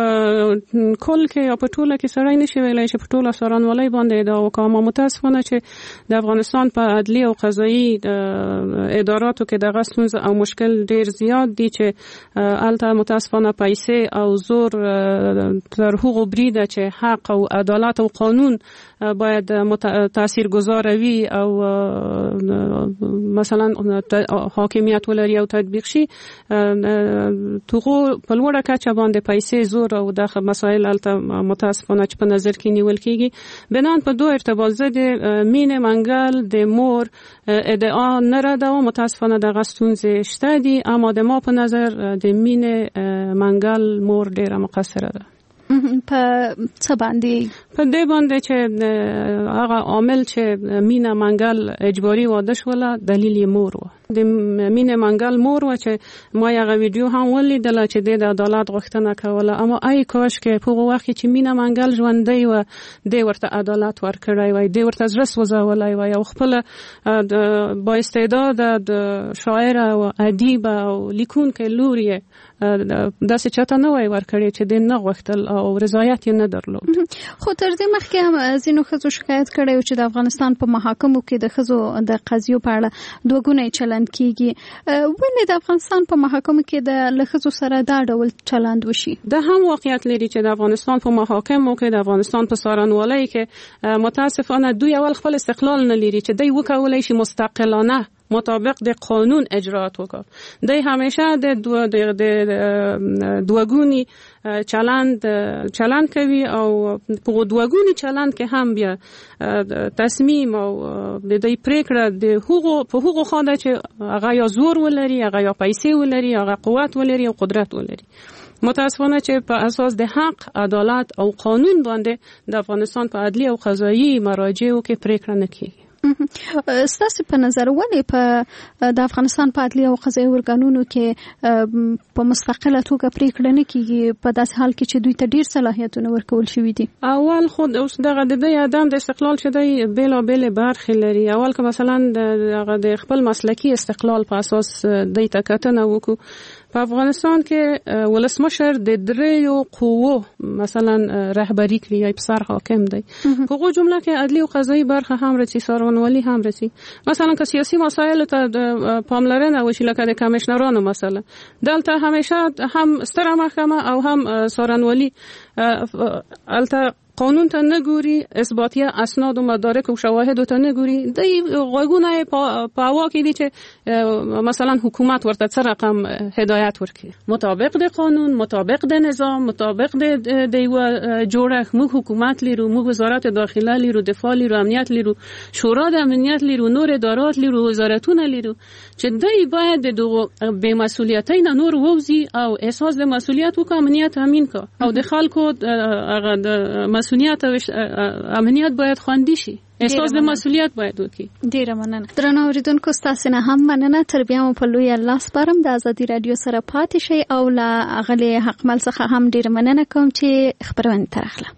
کل کې یا په ټوله کې سړی نشي ویلی چې په ټوله څارنوالۍ باندې ادعا وکړو. اما متاسفانه چې د افغانستان په عدلي او قضایي اداراتو کې دغه ستونزه او مشکل ډیر زیات دي چې الته متاسفانه پیسې او زور تر هغو بریده چې حق او عدالت او قانون باید تاثیرگذار وي او مثلا حاکمیت ولري او تطبیق شي. توغو په لوړه کچه باندې پیسې زور او د مسایل الته متاسفانه چې په نظر کې نیول کېږي. بنان په دوه ارتباط زه د مینې منګل د مور ادعا نه ردوم، متاسفانه دغه ستونزې شته دي، اما د ما په نظر د مینې منګل مور ډیره مقصره ده. په څه باندې؟ په دې باندې چې هغه عامل چې مینه منګل اجباري واده شوله دلیل یې مور و. د مینه منګل مور و چې ما یو ویډیو هم ولیدله چې د عدالت غوښتنه کوله، اما ای کاش چې په هغه وخت چې مینه منګل ژوندۍ و د ورته عدالت ورکړی وای، د ورته زړه سوځولی وای او خپل با استعداد د شاعر او ادیب او لیکونکی لور یې داسې چاته نه وای ورکړی چې د نه غوښتل او رضایت یې نه درلود. خو تر دې مخکې هم ځینو ښځو شکایت کړی و چې د افغانستان په محاکمو کې د ښځو د قضیو په اړه دوه ګونی چلند کیږي. ولې د افغانستان په محاکمو کې د له ښځو سره دا ډول چلند وشي؟ دا هم واقعیت لري چې د افغانستان په محاکمو کې د افغانستان په څارنوالۍ کې متاسفانه دوی اول خپل استقلال نه لري چې دوی وکولای شي مستقلانه مطابق د قانون اجرات وکړي. دوی همیشه د دوګونی چلند چلند کوي او په دوګونی چلند کې هم بیا تصمیم او د دې پریکړه د هغو په هغو خاطر چې هغه یا زور ولري، هغه یا پیسې ولري، هغه قوت ولري او قدرت ولري. متاسفانه چې په اساس د حق، عدالت او قانون باندې د افغانستان په عدلي او قضایي مراجعو کې پریکړه نه کیږي. ستاسو په نظر ولې په د افغانستان په عدلي او قضایي ارګانونو کې په مستقله توګه پریکړه نه کیږي په داسې حال کې چې دوی ته ډیر صلاحیتونه ورکول شوي دي؟ اول خود اوس دغه د دې ادم د استقلال چې دی بیلابېل برخې لري. اول که مثلا دغه د خپل مسلکي استقلال په اساس د تکتنه وکړو په افغانستان کې ولسمشر د دریو قوو مثلا رهبری کوي یا بسر حاکم دی. هغه جمله کې عدلی او قضایي برخه هم رسي، سازمانولي هم رسي. مثلا که سیاسي مسایل ته پاملرنه وشي لکه د کمیشنرانو مسله دلته همیشه هم ستره محکمه او هم سازمانولي البته قانون ته نه ګوري، اثباتیه اسناد و مدارک و شواهد ته نه ګوري. د غوګونه په هوا کې دي چې مثلا حکومت ورته څه رقم هدایت ورکړي مطابق د قانون، مطابق د نظام، مطابق د د یو جوړښت. موږ حکومت لرو، موږ وزارت داخله لرو، دفاع لرو، امنیت لرو، شورا د امنیت لرو، نور ادارات لرو، وزارتونه لرو چې دوی باید د دغه بې مسؤلیتۍ نه نور ووزي او احساس د مسؤلیت وکړي، امنیت امین کړي او د خلکو هغه د مسؤلیت او امنیت باید خوندي شي، احساس د مسؤلیت باید وکړي. ډیره مننه. درنو اوریدونکو ستاسو نه هم مننه. تر بیا مو په لوی الله سپارم د ازادي رادیو سره پاتې شئ او لا اغلی حقمل څخه هم ډیره مننه کوم چې خبرونه ترخله.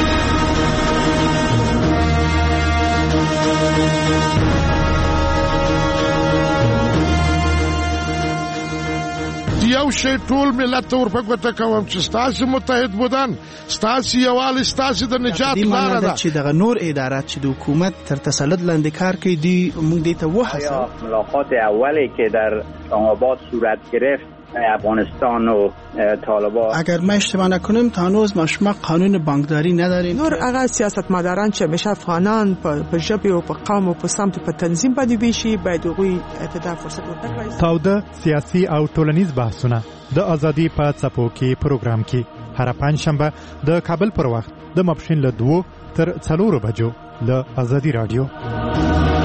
یو شی ټول ملت ور په ګوته کوم چې ستاسو متحد بودن، ستاسو یوال، ستاسو د نجات لاره ده. چې دغه نور ادارات چې د حکومت تر تسلط لاندې کار کوي دي موږ دې ته وهڅوو. ملاقات اولی که در اسلام‌آباد صورت گرفت افغانستان و طالبان، اگر ما اشتباه نکنیم تا هنوز ما شما قانون بانکداری نداریم. نور هغه سیاستمداران چې همیشه افغانان په ژبه او په قوم او په سمت په تنظیم باندې ویشي باید هغوی ته فرصت ورکړي. تاوده سیاسي او ټولنیز بحثونه د ازادي په څپو کې پروګرام کې هر پنځشنبه د کابل پر وخت د ماپښین له دوه تر څلورو بجو له ازادي رادیو.